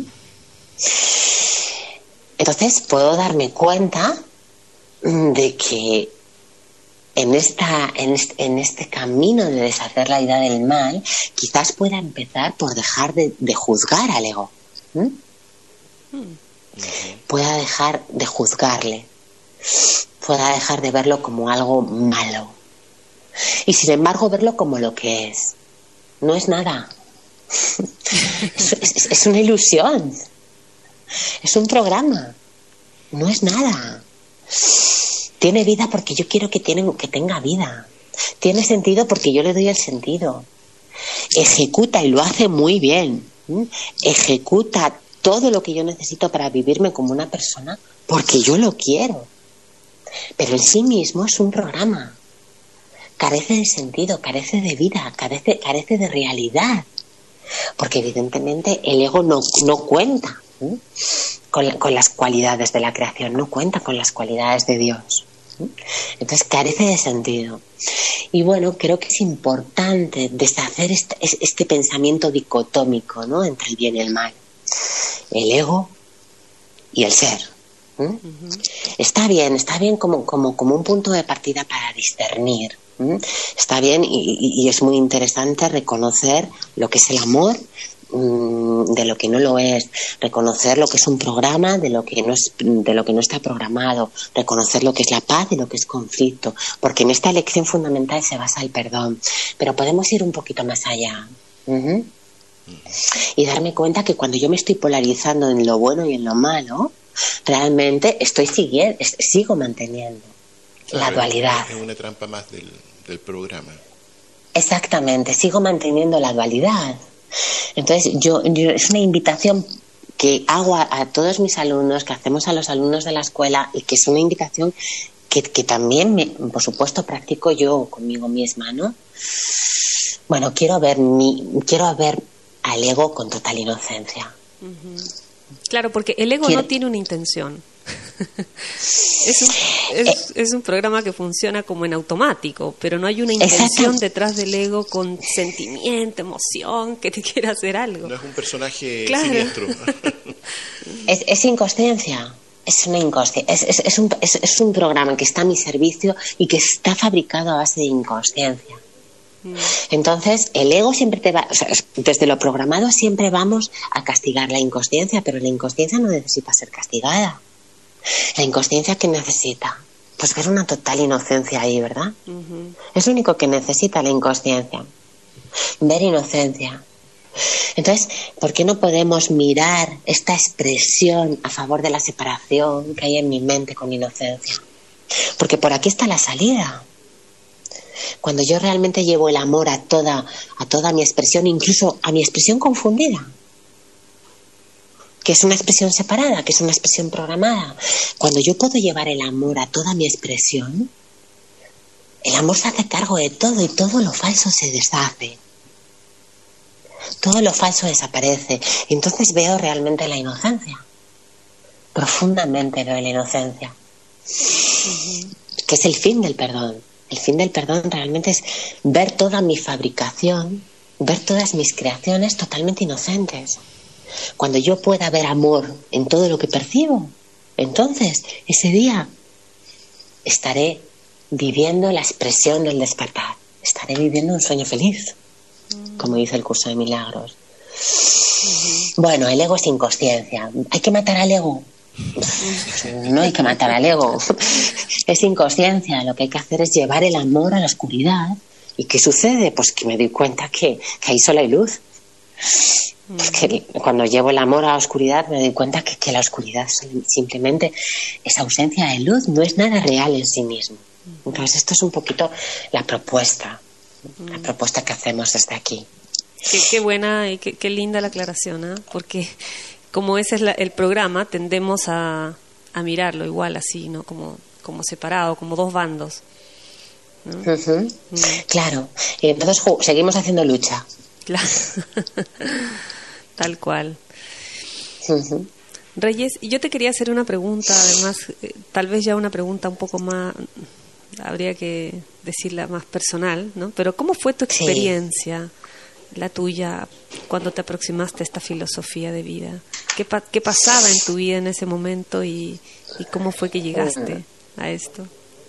Entonces puedo darme cuenta de que en, esta, en, este, en este camino de deshacer la idea del mal, quizás pueda empezar por dejar de, de juzgar al ego. ¿Mm? Mm. Pueda dejar de juzgarle, pueda dejar de verlo como algo malo y sin embargo verlo como lo que es. No es nada. es, es, es una ilusión, es un programa, no es nada. Tiene vida porque yo quiero que, tiene, que tenga vida, tiene sentido porque yo le doy el sentido, ejecuta y lo hace muy bien. ¿Mm? Ejecuta todo lo que yo necesito para vivirme como una persona porque yo lo quiero. Pero en sí mismo es un programa. Carece de sentido, carece de vida, carece, carece de realidad. Porque evidentemente el ego no, no cuenta ¿eh? con, con las cualidades de la creación, no cuenta con las cualidades de Dios. ¿eh? Entonces carece de sentido. Y bueno, creo que es importante deshacer este, este pensamiento dicotómico, ¿no? Entre el bien y el mal. El ego y el ser. ¿Mm? Uh-huh. Está bien, está bien como, como, como un punto de partida para discernir. ¿Mm? Está bien y, y, y es muy interesante reconocer lo que es el amor mmm, de lo que no lo es, reconocer lo que es un programa de lo que no es, de lo que no está programado, reconocer lo que es la paz de lo que es conflicto, porque en esta elección fundamental se basa el perdón, pero podemos ir un poquito más allá. Uh-huh. Y darme cuenta que cuando yo me estoy polarizando en lo bueno y en lo malo, realmente estoy siguiendo, sigo manteniendo la Claro, dualidad. Es una trampa más del, del programa. Exactamente, sigo manteniendo la dualidad. Entonces, yo, yo es una invitación que hago a, a todos mis alumnos, que hacemos a los alumnos de la escuela, y que es una invitación que, que también, me, por supuesto, practico yo conmigo misma, ¿no? Bueno, quiero ver mi, quiero ver al ego con total inocencia. Uh-huh. Claro, porque el ego quiero... no tiene una intención. es, un, es, es un programa que funciona como en automático, pero no hay una intención Exacto. detrás del ego con sentimiento, emoción, que te quiera hacer algo. No es un personaje claro. siniestro. es, es inconsciencia. Es, una inconsciencia. Es, es, es, un, es, es un programa que está a mi servicio y que está fabricado a base de inconsciencia. Mm. Entonces, el ego siempre te va... O sea, desde lo programado siempre vamos a castigar la inconsciencia, pero la inconsciencia no necesita ser castigada. La inconsciencia, ¿qué necesita? Pues ver una total inocencia ahí, ¿verdad? Uh-huh. Es lo único que necesita la inconsciencia. Ver inocencia. Entonces, ¿por qué no podemos mirar esta expresión a favor de la separación que hay en mi mente con inocencia? Porque por aquí está la salida. Cuando yo realmente llevo el amor a toda, a toda mi expresión, incluso a mi expresión confundida, que es una expresión separada, que es una expresión programada. Cuando yo puedo llevar el amor a toda mi expresión, el amor se hace cargo de todo y todo lo falso se deshace. Todo lo falso desaparece. Y entonces veo realmente la inocencia. Profundamente veo la inocencia. Uh-huh. Que es el fin del perdón. El fin del perdón realmente es ver toda mi fabricación, ver todas mis creaciones totalmente inocentes. Cuando yo pueda ver amor en todo lo que percibo, entonces ese día estaré viviendo la expresión del despertar. Estaré viviendo un sueño feliz, como dice el curso de milagros. Bueno, el ego es inconsciencia. ¿Hay que matar al ego? No hay que matar al ego. Es inconsciencia. Lo que hay que hacer es llevar el amor a la oscuridad. ¿Y qué sucede? Pues que me doy cuenta que, que ahí solo hay luz. Porque cuando llevo el amor a la oscuridad me doy cuenta que, que la oscuridad simplemente es ausencia de luz, no es nada real en sí mismo. Entonces esto es un poquito la propuesta, la propuesta que hacemos desde aquí. Qué, qué buena y qué, qué linda la aclaración, ¿eh? Porque como ese es la, el programa, tendemos a, a mirarlo igual así, ¿no? Como, como separado, como dos bandos, ¿no? Uh-huh. Mm. Claro, y entonces ju- seguimos haciendo lucha. Claro. Tal cual. Uh-huh. Reyes, yo te quería hacer una pregunta, además, eh, tal vez ya una pregunta un poco más, habría que decirla más personal, ¿no? Pero ¿cómo fue tu experiencia, sí. la tuya, cuando te aproximaste a esta filosofía de vida? ¿Qué, pa- qué pasaba en tu vida en ese momento y, y cómo fue que llegaste uh-huh. a esto?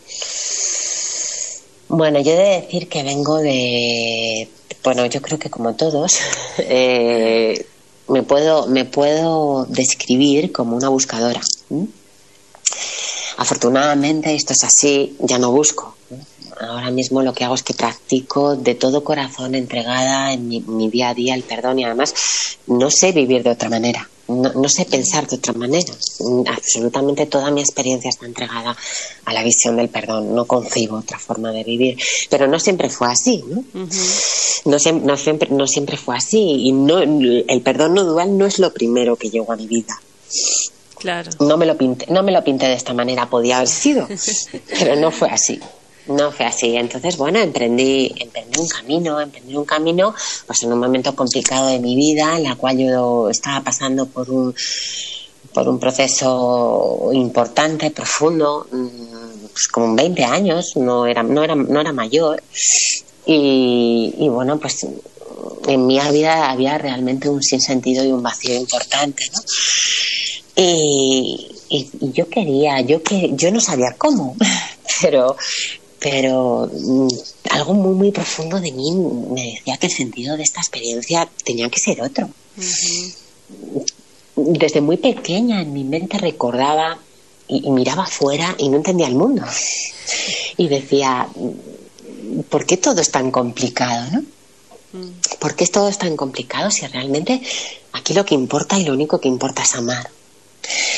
Bueno, yo he de decir que vengo de... Bueno, yo creo que como todos, eh, me puedo me puedo describir como una buscadora. ¿Mm? Afortunadamente, esto es así, ya no busco. ¿eh? Ahora mismo lo que hago es que practico de todo corazón, entregada en mi, mi día a día el perdón, y además no sé vivir de otra manera. No, no sé pensar de otra manera. Absolutamente toda mi experiencia está entregada a la visión del perdón. No concibo otra forma de vivir. Pero no siempre fue así, ¿no? Uh-huh. No, no, siempre, no siempre fue así. Y no, el perdón no dual no es lo primero que llegó a mi vida. Claro. No me lo pinté, no me lo pinté de esta manera. Podía haber sido, pero no fue así. No fue así. Entonces, bueno, emprendí, emprendí un camino, emprendí un camino, pues en un momento complicado de mi vida, en la cual yo estaba pasando por un, por un proceso importante, profundo, pues como veinte años, no era, no era, no era mayor. Y, y bueno, pues en mi vida había realmente un sinsentido y un vacío importante, ¿no? Y, y, y yo quería, yo que, yo no sabía cómo, pero pero mmm, algo muy muy profundo de mí me decía que el sentido de esta experiencia tenía que ser otro. Uh-huh. Desde muy pequeña en mi mente recordaba y, y miraba afuera y no entendía el mundo y decía, ¿por qué todo es tan complicado, no? Uh-huh. ¿Por qué todo es tan complicado si realmente aquí lo que importa y lo único que importa es amar?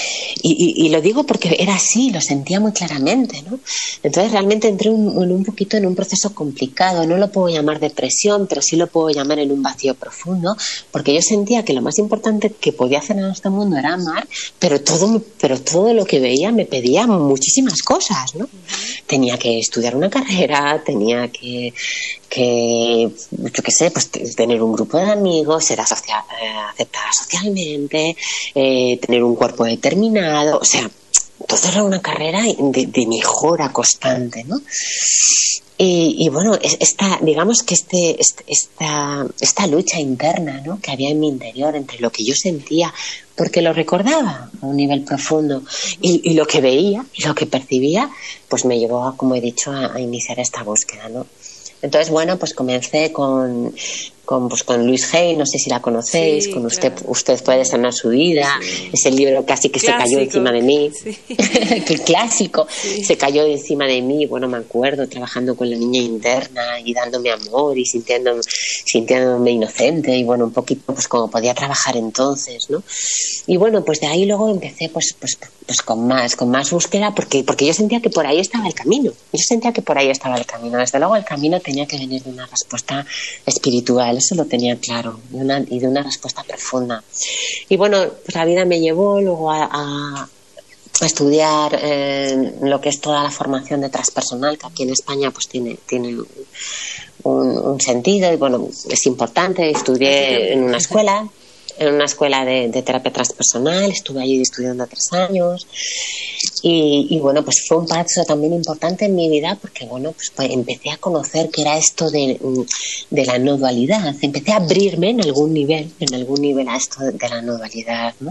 y, y, y lo digo porque era así, lo sentía muy claramente, ¿no? Entonces realmente entré un, en un poquito en un proceso complicado, no lo puedo llamar depresión, pero sí lo puedo llamar en un vacío profundo, porque yo sentía que lo más importante que podía hacer en este mundo era amar, pero todo, pero todo lo que veía me pedía muchísimas cosas, ¿no? Tenía que estudiar una carrera, tenía que, que yo qué sé, pues tener un grupo de amigos, ser asocia, eh, aceptada socialmente, eh, tener un cuerpo determinado, o sea, todo era una carrera de, de mejora constante, ¿no? Y, y bueno, esta, digamos que este, este, esta, esta lucha interna, ¿no?, que había en mi interior entre lo que yo sentía, porque lo recordaba a un nivel profundo, y, y lo que veía, y lo que percibía, pues me llevó, a, como he dicho, a, a iniciar esta búsqueda, ¿no? Entonces, bueno, pues comencé con, con, pues con Louise Hay, no sé si la conocéis, sí, con claro. usted, usted puede sanar su vida, sí. Ese libro casi que clásico. Se cayó encima de mí, sí. El clásico, sí. Se cayó encima de mí, bueno, me acuerdo, trabajando con la niña interna y dándome amor y sintiéndome, sintiéndome inocente y bueno, un poquito pues como podía trabajar entonces, ¿no? Y bueno, pues de ahí luego empecé pues, pues, pues con más, con más búsqueda porque, porque yo sentía que por ahí estaba el camino, yo sentía que por ahí estaba el camino, desde luego el camino tenía que venir de una respuesta espiritual, eso lo tenía claro, y, una, y de una respuesta profunda. Y bueno, pues la vida me llevó luego a, a, a estudiar eh, lo que es toda la formación de transpersonal, que aquí en España pues tiene, tiene un, un sentido y bueno, es importante. Estudié en una escuela, en una escuela de, de terapia transpersonal, estuve allí estudiando tres años. Y, y bueno, pues fue un paso también importante en mi vida porque bueno, pues, pues empecé a conocer qué era esto de, de la no dualidad, empecé a abrirme en algún nivel, en algún nivel a esto de la no dualidad, ¿no?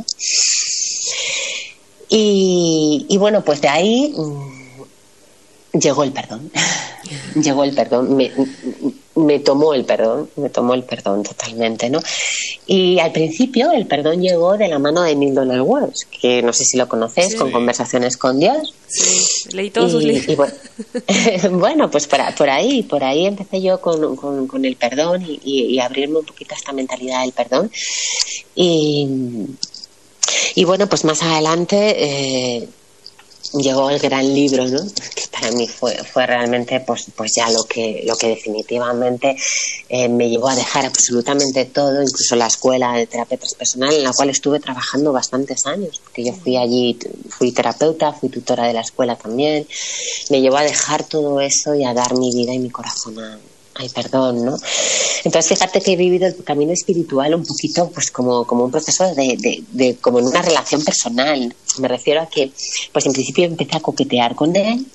Y, y bueno, pues de ahí mmm, llegó el perdón, llegó el perdón, me, me tomó el perdón, me tomó el perdón totalmente, ¿no? Y al principio el perdón llegó de la mano de Neale Donald Walsch, que no sé si lo conocéis, sí. Con Conversaciones con Dios. Sí, leí todos y, sus libros. Y bueno, bueno, pues por, por ahí, por ahí empecé yo con, con, con el perdón y, y, y abrirme un poquito a esta mentalidad del perdón. Y, y bueno, pues más adelante eh, llegó el gran libro, ¿no? Que para mí fue, fue realmente pues, pues ya lo que, lo que definitivamente eh, me llevó a dejar absolutamente todo, incluso la escuela de terapia transpersonal en la cual estuve trabajando bastantes años, porque yo fui allí, fui terapeuta, fui tutora de la escuela también, me llevó a dejar todo eso y a dar mi vida y mi corazón a... Ay, perdón, ¿no? Entonces, fíjate que he vivido el camino espiritual un poquito, pues, como, como un proceso de, de, de, como en una relación personal. Me refiero a que, pues, en principio empecé a coquetear con él.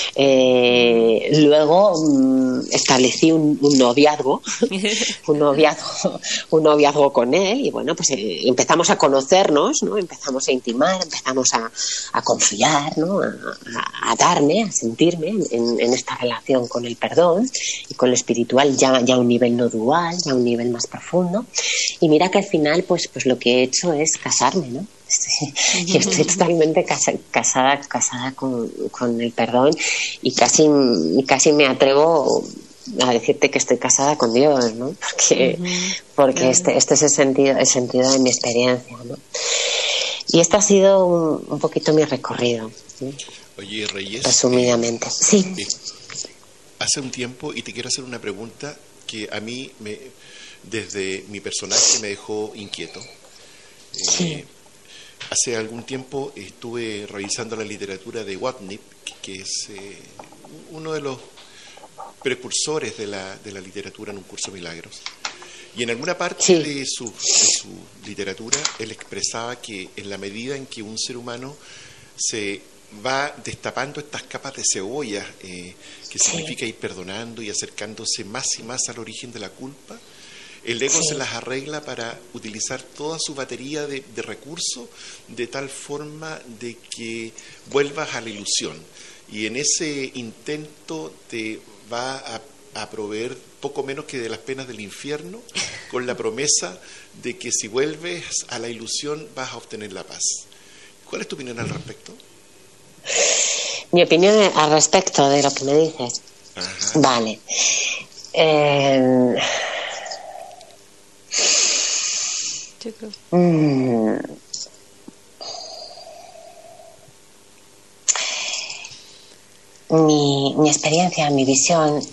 Eh, luego mmm, establecí un, un noviazgo, un noviazgo, un noviazgo con él y bueno, pues eh, empezamos a conocernos, ¿no? Empezamos a intimar, empezamos a, a confiar, ¿no? A, a, a darme, a sentirme en, en esta relación con el perdón y con lo espiritual ya, ya a un nivel no dual, ya a un nivel más profundo. Y mira que al final, pues, pues lo que he hecho es casarme, ¿no? Sí, y estoy totalmente casa, casada casada con, con el perdón y casi, casi me atrevo a decirte que estoy casada con Dios, ¿no? Porque, uh-huh. porque uh-huh. este, este es el sentido, el sentido de mi experiencia, ¿no? Y este ha sido un, un poquito mi recorrido, ¿sí? Oye, Reyes, resumidamente, eh, sí. Eh, hace un tiempo, y te quiero hacer una pregunta que a mí, me, desde mi personaje, me dejó inquieto. Eh, sí. Hace algún tiempo estuve revisando la literatura de Watnip, que es eh, uno de los precursores de la, de la literatura en un curso de milagros. Y en alguna parte sí. de, su, de su literatura él expresaba que en la medida en que un ser humano se va destapando estas capas de cebolla, eh, que sí. significa ir perdonando y acercándose más y más al origen de la culpa, el ego sí. se las arregla para utilizar toda su batería de, de recursos de tal forma de que vuelvas a la ilusión. Y en ese intento te va a, a proveer poco menos que de las penas del infierno, con la promesa de que si vuelves a la ilusión vas a obtener la paz. ¿Cuál es tu opinión al respecto? Mi opinión al respecto de lo que me dices. Ajá. Vale. Eh... Mm. mi, mi experiencia, mi visión,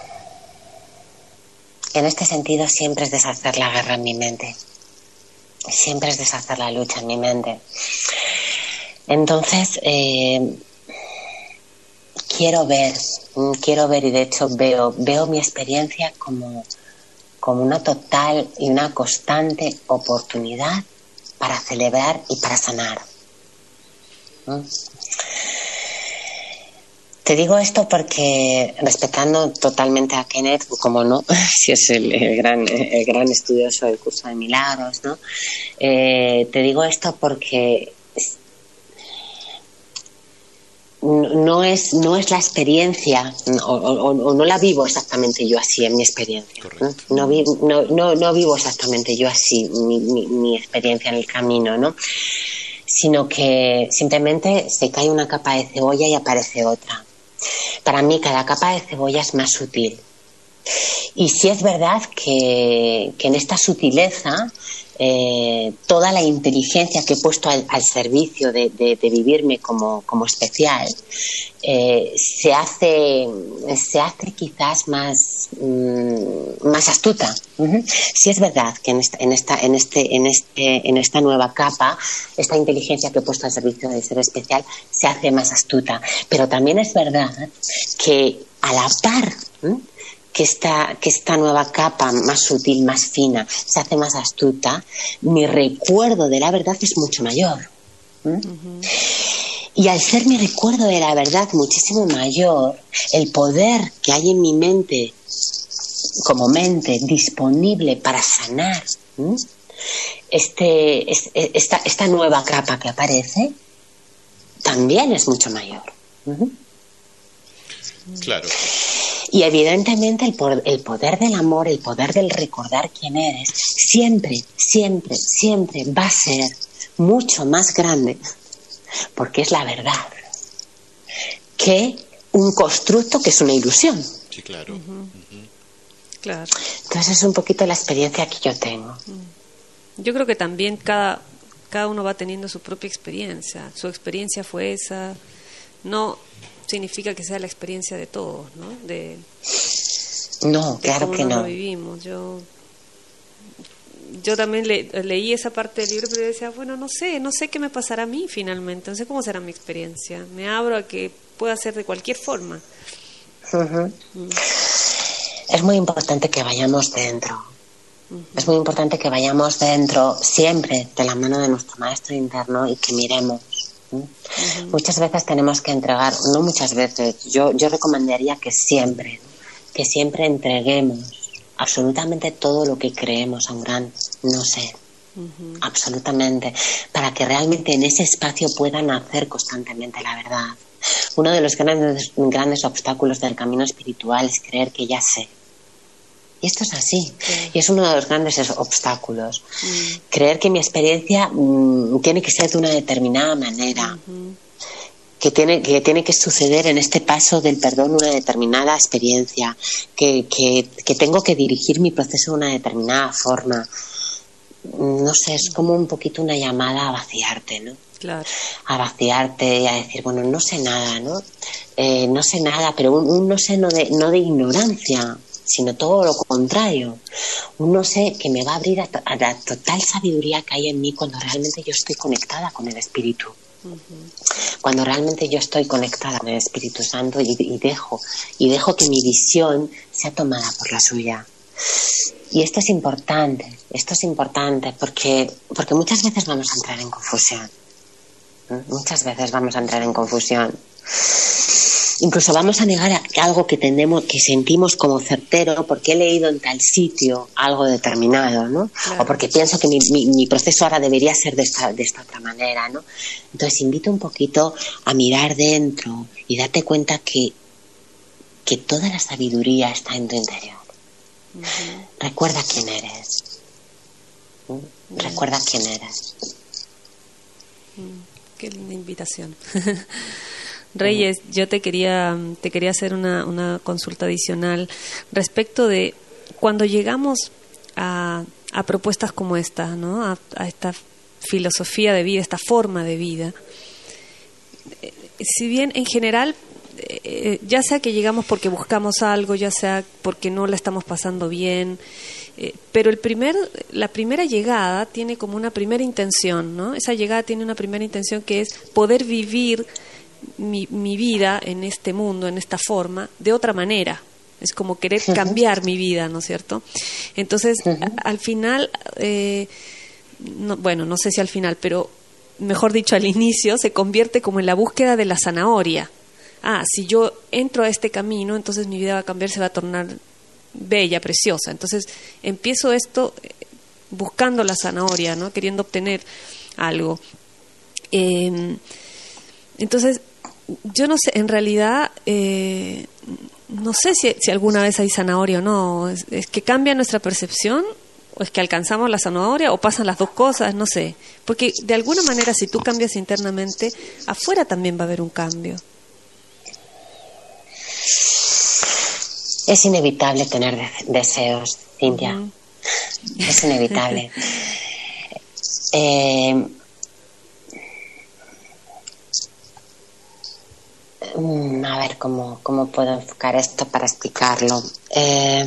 en este sentido siempre es deshacer la guerra en mi mente. Siempre es deshacer la lucha en mi mente. Entonces, eh, quiero ver, quiero ver y de hecho veo, veo mi experiencia como, como una total y una constante oportunidad para celebrar y para sanar. ¿Mm? Te digo esto porque, respetando totalmente a Kenneth, como no, si es el, el, gran, el gran estudioso del curso de milagros, ¿no? Eh, te digo esto porque no es, no es la experiencia, o, o, o no la vivo exactamente yo así en mi experiencia. ¿No? No, vi, no, no, no vivo exactamente yo así mi, mi, mi experiencia en el camino, ¿no? Sino que simplemente se cae una capa de cebolla y aparece otra. Para mí cada capa de cebolla es más sutil. Y sí es verdad que, que en esta sutileza eh, toda la inteligencia que he puesto al, al servicio de, de, de vivirme como, como especial eh, se hace se hace quizás más mmm, más astuta. Uh-huh. Sí es verdad que en esta en esta en este en este en esta nueva capa esta inteligencia que he puesto al servicio del ser especial se hace más astuta, pero también es verdad que a la par ¿eh? que esta, que esta nueva capa más sutil, más fina, se hace más astuta, mi recuerdo de la verdad es mucho mayor. ¿Mm? Uh-huh. Y al ser mi recuerdo de la verdad muchísimo mayor, el poder que hay en mi mente, como mente, disponible para sanar ¿Mm? este, esta, esta nueva capa que aparece, también es mucho mayor. Uh-huh. Claro. Y evidentemente el poder, el poder del amor, el poder del recordar quién eres, siempre, siempre, siempre va a ser mucho más grande, porque es la verdad, que un constructo que es una ilusión. Sí, claro. Uh-huh. Uh-huh. Claro. Entonces es un poquito la experiencia que yo tengo. Yo creo que también cada, cada uno va teniendo su propia experiencia. Su experiencia fue esa. No significa que sea la experiencia de todos, ¿no? De, no, de claro cómo que nos no. Lo vivimos. Yo, yo también le, leí esa parte del libro, pero decía, bueno, no sé, no sé qué me pasará a mí finalmente, no sé cómo será mi experiencia. Me abro a que pueda ser de cualquier forma. Uh-huh. Mm. Es muy importante que vayamos dentro. Uh-huh. Es muy importante que vayamos dentro siempre de la mano de nuestro maestro interno y que miremos. Uh-huh. Muchas veces tenemos que entregar, no muchas veces, yo, yo recomendaría que siempre, que siempre entreguemos absolutamente todo lo que creemos a un gran no ser, uh-huh. absolutamente, para que realmente en ese espacio pueda nacer constantemente la verdad. Uno de los grandes, grandes obstáculos del camino espiritual es creer que ya sé. Y esto es así. Sí. Y es uno de los grandes obstáculos. Mm. Creer que mi experiencia mmm, tiene que ser de una determinada manera. Uh-huh. Que tiene, que tiene que suceder en este paso del perdón una determinada experiencia. Que, que, que tengo que dirigir mi proceso de una determinada forma. No sé, es como un poquito una llamada a vaciarte, ¿no? Claro. A vaciarte y a decir, bueno, no sé nada, ¿no? Eh, no sé nada, pero un, un no sé no de, no de ignorancia, sino todo lo contrario. Un no sé que me va a abrir a, a la total sabiduría que hay en mí cuando realmente yo estoy conectada con el Espíritu. Uh-huh. Cuando realmente yo estoy conectada con el Espíritu Santo y, y dejo y dejo que mi visión sea tomada por la suya. Y esto es importante, esto es importante porque, porque muchas veces vamos a entrar en confusión. ¿Eh? Muchas veces vamos a entrar en confusión. Incluso vamos a negar algo que tenemos, que sentimos como certero porque he leído en tal sitio algo determinado, ¿no? Claro. O porque pienso que mi, mi, mi proceso ahora debería ser de esta, de esta otra manera, ¿no? Entonces invito un poquito a mirar dentro y date cuenta que, que toda la sabiduría está en tu interior. Uh-huh. Recuerda quién eres. ¿Mm? Uh-huh. Recuerda quién eres. Uh-huh. Qué linda invitación. Reyes, yo te quería te quería hacer una, una consulta adicional respecto de cuando llegamos a, a propuestas como esta, ¿no? A, a esta filosofía de vida, esta forma de vida. Si bien en general eh, ya sea que llegamos porque buscamos algo, ya sea porque no la estamos pasando bien, eh, pero el primer, la primera llegada tiene como una primera intención, ¿no? Esa llegada tiene una primera intención que es poder vivir mi, mi vida en este mundo, en esta forma, de otra manera. Es como querer cambiar mi vida, ¿no es cierto? Entonces, uh-huh. a, al final, eh, no, bueno, no sé si al final, pero mejor dicho, al inicio, se convierte como en la búsqueda de la zanahoria. Ah, si yo entro a este camino, entonces mi vida va a cambiar, se va a tornar bella, preciosa. Entonces, empiezo esto buscando la zanahoria, ¿no? Queriendo obtener algo. Eh, entonces, yo no sé, en realidad... Eh, no sé si, si alguna vez hay zanahoria o no. ¿Es, es que cambia nuestra percepción? ¿O es que alcanzamos la zanahoria? ¿O pasan las dos cosas? No sé. Porque de alguna manera, si tú cambias internamente, afuera también va a haber un cambio. Es inevitable tener de- deseos, Cintia. Uh-huh. Es inevitable. eh... A ver, ¿cómo, cómo puedo enfocar esto para explicarlo? Eh,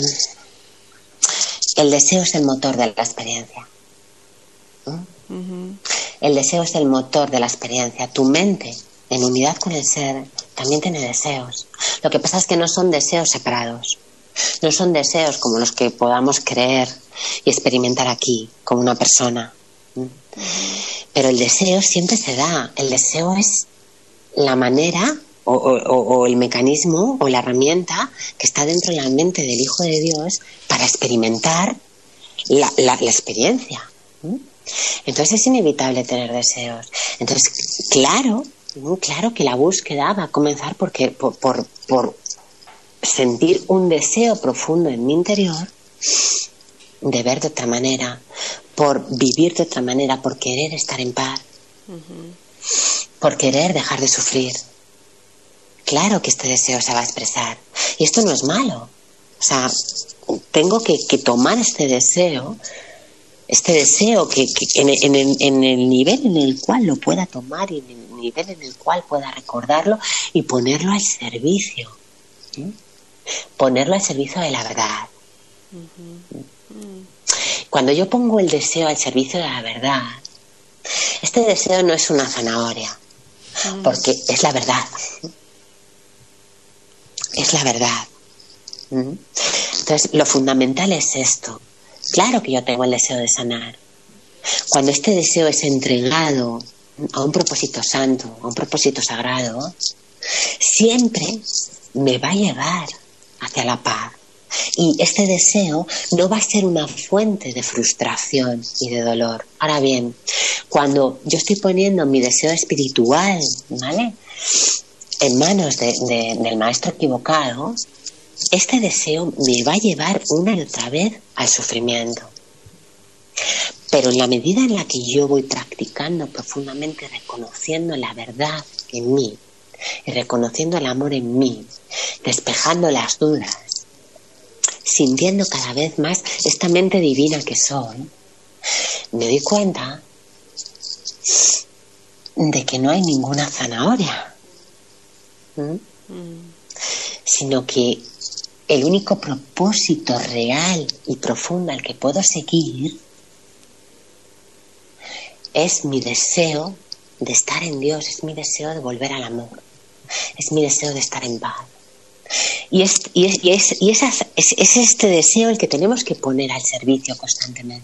el deseo es el motor de la experiencia. ¿Mm? Uh-huh. El deseo es el motor de la experiencia. Tu mente, en unidad con el ser, también tiene deseos. Lo que pasa es que no son deseos separados. No son deseos como los que podamos creer y experimentar aquí, como una persona. ¿Mm? Pero el deseo siempre se da. El deseo es la manera... O, o, o el mecanismo o la herramienta que está dentro de la mente del Hijo de Dios para experimentar la, la, la experiencia. ¿Mm? Entonces es inevitable tener deseos. Entonces, claro, ¿no? Claro que la búsqueda va a comenzar porque, por, por, por sentir un deseo profundo en mi interior de ver de otra manera, por vivir de otra manera, por querer estar en paz, uh-huh. por querer dejar de sufrir. Claro que este deseo se va a expresar. Y esto no es malo. O sea, tengo que, que tomar este deseo, este deseo que, que en, en, el, en el nivel en el cual lo pueda tomar y en el nivel en el cual pueda recordarlo y ponerlo al servicio. ¿Sí? Ponerlo al servicio de la verdad. Uh-huh. Uh-huh. Cuando yo pongo el deseo al servicio de la verdad, este deseo no es una zanahoria, uh-huh. porque es la verdad. Es la verdad. ¿Mm? Entonces, lo fundamental es esto. Claro que yo tengo el deseo de sanar. Cuando este deseo es entregado a un propósito santo, a un propósito sagrado, siempre me va a llevar hacia la paz. Y este deseo no va a ser una fuente de frustración y de dolor. Ahora bien, cuando yo estoy poniendo mi deseo espiritual, ¿vale?, en manos de, de, del maestro equivocado, este deseo me va a llevar una y otra vez al sufrimiento. Pero en la medida en la que yo voy practicando profundamente, reconociendo la verdad en mí y reconociendo el amor en mí, despejando las dudas, sintiendo cada vez más esta mente divina que soy, me doy cuenta de que no hay ninguna zanahoria. ¿Mm? Mm. Sino que el único propósito real y profundo al que puedo seguir es mi deseo de estar en Dios, es mi deseo de volver al amor, es mi deseo de estar en paz. Y es, y es, y es, y esas, es, es este deseo el que tenemos que poner al servicio constantemente.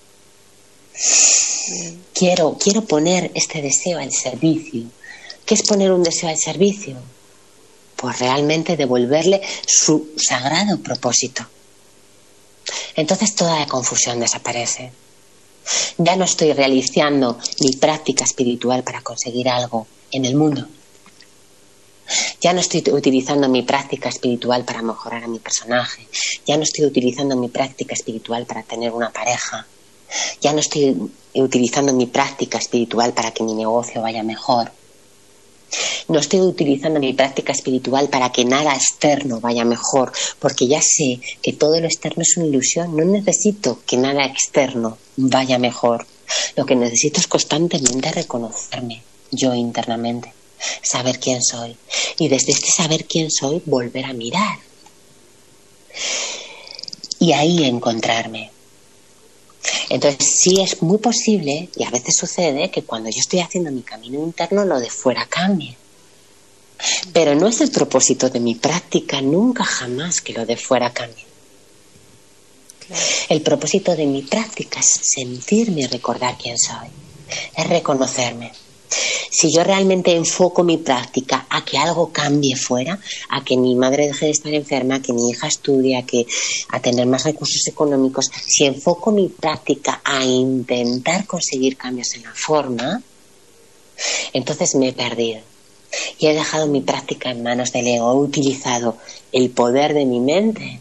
Mm. Quiero, quiero poner este deseo al servicio. ¿Qué es poner un deseo al servicio? Pues realmente devolverle su sagrado propósito. Entonces toda la confusión desaparece. Ya no estoy realizando mi práctica espiritual para conseguir algo en el mundo. Ya no estoy utilizando mi práctica espiritual para mejorar a mi personaje. Ya no estoy utilizando mi práctica espiritual para tener una pareja. Ya no estoy utilizando mi práctica espiritual para que mi negocio vaya mejor. No estoy utilizando mi práctica espiritual para que nada externo vaya mejor, porque ya sé que todo lo externo es una ilusión. No necesito que nada externo vaya mejor. Lo que necesito es constantemente reconocerme yo internamente. saber quién soy. Y desde este saber quién soy, volver a mirar. Y ahí encontrarme. Entonces sí es muy posible, y a veces sucede, que cuando yo estoy haciendo mi camino interno, lo de fuera cambie. Pero no es el propósito de mi práctica, nunca jamás que lo de fuera cambie. Claro. El propósito de mi práctica es sentirme y recordar quién soy, es reconocerme. Si yo realmente enfoco mi práctica a que algo cambie fuera, a que mi madre deje de estar enferma, a que mi hija estudie, a, que, a tener más recursos económicos, si enfoco mi práctica a intentar conseguir cambios en la forma, entonces me he perdido. Y he dejado mi práctica en manos del ego, he utilizado el poder de mi mente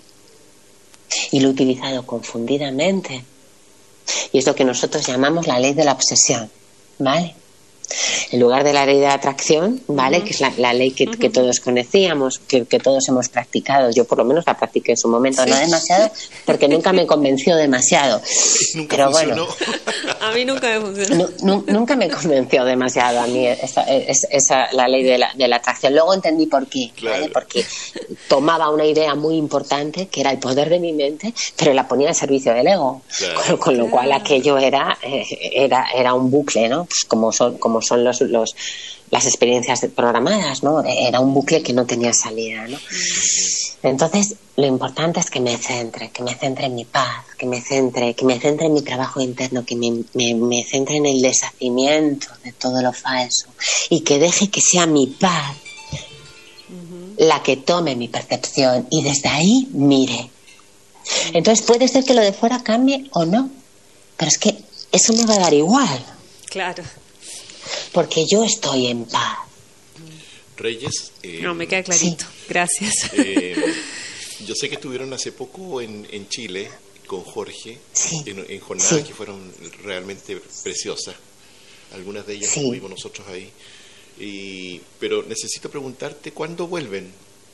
y lo he utilizado confundidamente. Y es lo que nosotros llamamos la ley de la obsesión, ¿vale? En lugar de la ley de la atracción, ¿vale? Uh-huh. Que es la, la ley que, uh-huh. que todos conocíamos, que, que todos hemos practicado. Yo por lo menos la practiqué en su momento, sí. No demasiado, porque nunca me convenció demasiado. Nunca Pero funcionó. Bueno, a mí nunca me funcionó. Nu, nu, nunca me convenció demasiado a mí esa, esa, esa la ley de la, de la atracción. Luego entendí por qué, claro. ¿Vale? Porque tomaba una idea muy importante, que era el poder de mi mente, pero la ponía al servicio del ego. Claro. Con, con lo cual aquello era, eh, era, era un bucle, ¿no? Pues como son, como son los, los las experiencias programadas, ¿no? Era un bucle que no tenía salida, ¿no? Entonces, lo importante es que me centre, que me centre en mi paz, que me centre, que me centre en mi trabajo interno, que me, me, me centre en el deshacimiento de todo lo falso y que deje que sea mi paz uh-huh. la que tome mi percepción y desde ahí mire. Entonces, puede ser que lo de fuera cambie o no, pero es que eso me va a dar igual. Claro. Porque yo estoy en paz. Reyes. Eh, no, me queda clarito. Sí. Gracias. Eh, yo sé que estuvieron hace poco en, en Chile con Jorge, sí. en, en jornadas sí. que fueron realmente preciosas. Algunas de ellas sí. estuvimos nosotros ahí. Y, pero necesito preguntarte, ¿cuándo vuelven?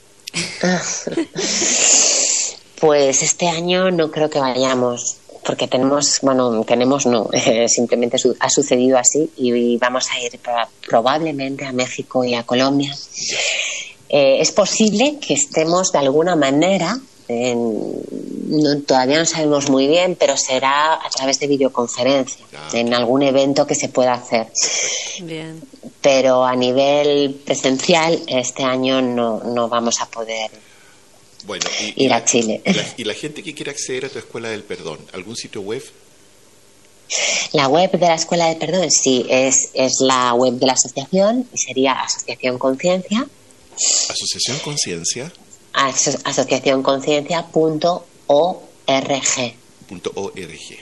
Pues este año no creo que vayamos. Porque tenemos, bueno, tenemos no, eh, simplemente su, ha sucedido así y vamos a ir pra, probablemente a México y a Colombia. Eh, es posible que estemos de alguna manera, en, no, todavía no sabemos muy bien, pero será a través de videoconferencia, ah, en algún evento que se pueda hacer. Bien. Pero a nivel presencial, este año no, no vamos a poder. Bueno, y, ir y a la, Chile. La, y la gente que quiera acceder a tu Escuela del Perdón, ¿algún sitio web? La web de la Escuela del Perdón, sí, es, es la web de la asociación y sería Asociación Conciencia. Asociación Conciencia. Aso, asociación conciencia punto org. Punto org.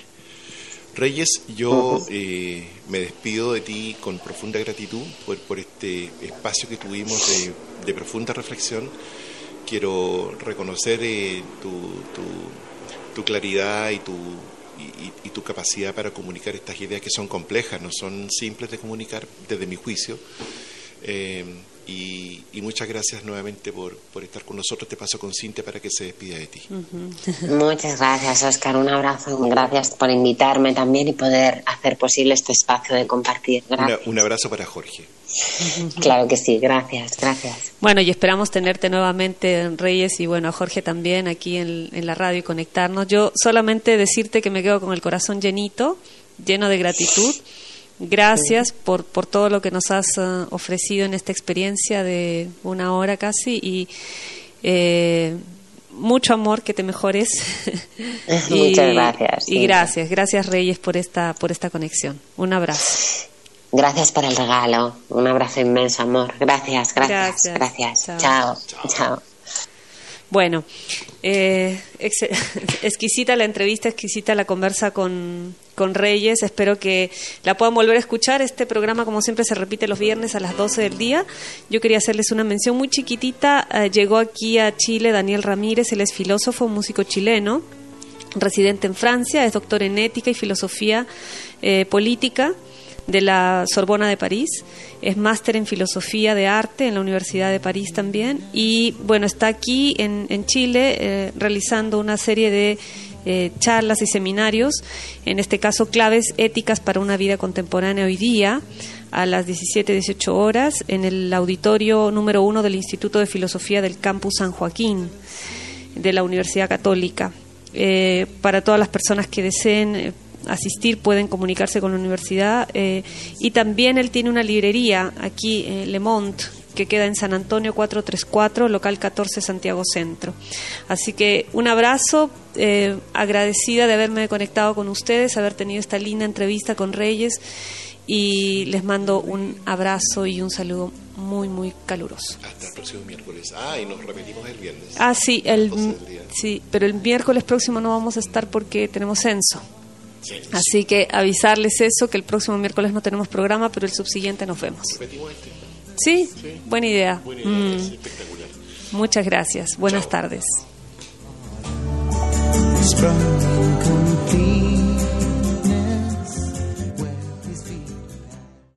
Reyes, yo uh-huh. eh, me despido de ti con profunda gratitud por, por este espacio que tuvimos de, de profunda reflexión. Quiero reconocer eh, tu, tu, tu claridad y tu, y, y tu capacidad para comunicar estas ideas que son complejas, no son simples de comunicar desde mi juicio. Eh, y, y muchas gracias nuevamente por, por estar con nosotros. Te paso con Cintia para que se despida de ti. Uh-huh. Muchas gracias, Óscar. Un abrazo. Gracias por invitarme también y poder hacer posible este espacio de compartir. Gracias. Una, un abrazo para Jorge. Claro que sí, gracias, gracias. Bueno, y esperamos tenerte nuevamente, Reyes, y bueno, a Jorge también aquí en, en la radio y conectarnos. Yo solamente decirte que me quedo con el corazón llenito, lleno de gratitud. Gracias sí. por, por todo lo que nos has uh, ofrecido en esta experiencia de una hora casi y eh, mucho amor, que te mejores. y, Muchas gracias. Y sí. gracias, gracias Reyes por esta, por esta conexión. Un abrazo. Gracias por el regalo. Un abrazo inmenso, amor. Gracias, gracias, gracias. gracias. Chao. Chao. Chao. Chao. Bueno, eh, ex- exquisita la entrevista, exquisita la conversa con, con Reyes. Espero que la puedan volver a escuchar. Este programa, como siempre, se repite los viernes a las doce del día. Yo quería hacerles una mención muy chiquitita. Eh, llegó aquí a Chile Daniel Ramírez. Él es filósofo, músico chileno, residente en Francia. Es doctor en ética y filosofía eh, política de la Sorbona de París, es máster en filosofía de arte en la Universidad de París también, y bueno, está aquí en, en Chile eh, realizando una serie de eh, charlas y seminarios, en este caso claves éticas para una vida contemporánea hoy día, a las diecisiete, dieciocho horas, en el auditorio número uno del Instituto de Filosofía del Campus San Joaquín, de la Universidad Católica. Eh, para todas las personas que deseen eh, asistir pueden comunicarse con la universidad, eh, y también él tiene una librería aquí, eh, Le Monde, que queda en San Antonio cuatrocientos treinta y cuatro, local catorce, Santiago Centro. Así que un abrazo, eh, agradecida de haberme conectado con ustedes, haber tenido esta linda entrevista con Reyes, y les mando un abrazo y un saludo muy, muy caluroso. Hasta el próximo miércoles. Ah, y nos repetimos el viernes. Ah, sí, el, sí, pero el miércoles próximo no vamos a estar porque tenemos censo. Sí, sí. Así que avisarles eso, que el próximo miércoles no tenemos programa, pero el subsiguiente nos vemos. ¿Repetimos este? ¿Sí? Sí. Buena idea. Buena idea, mm. Es espectacular. Muchas gracias. Buenas Chao. tardes.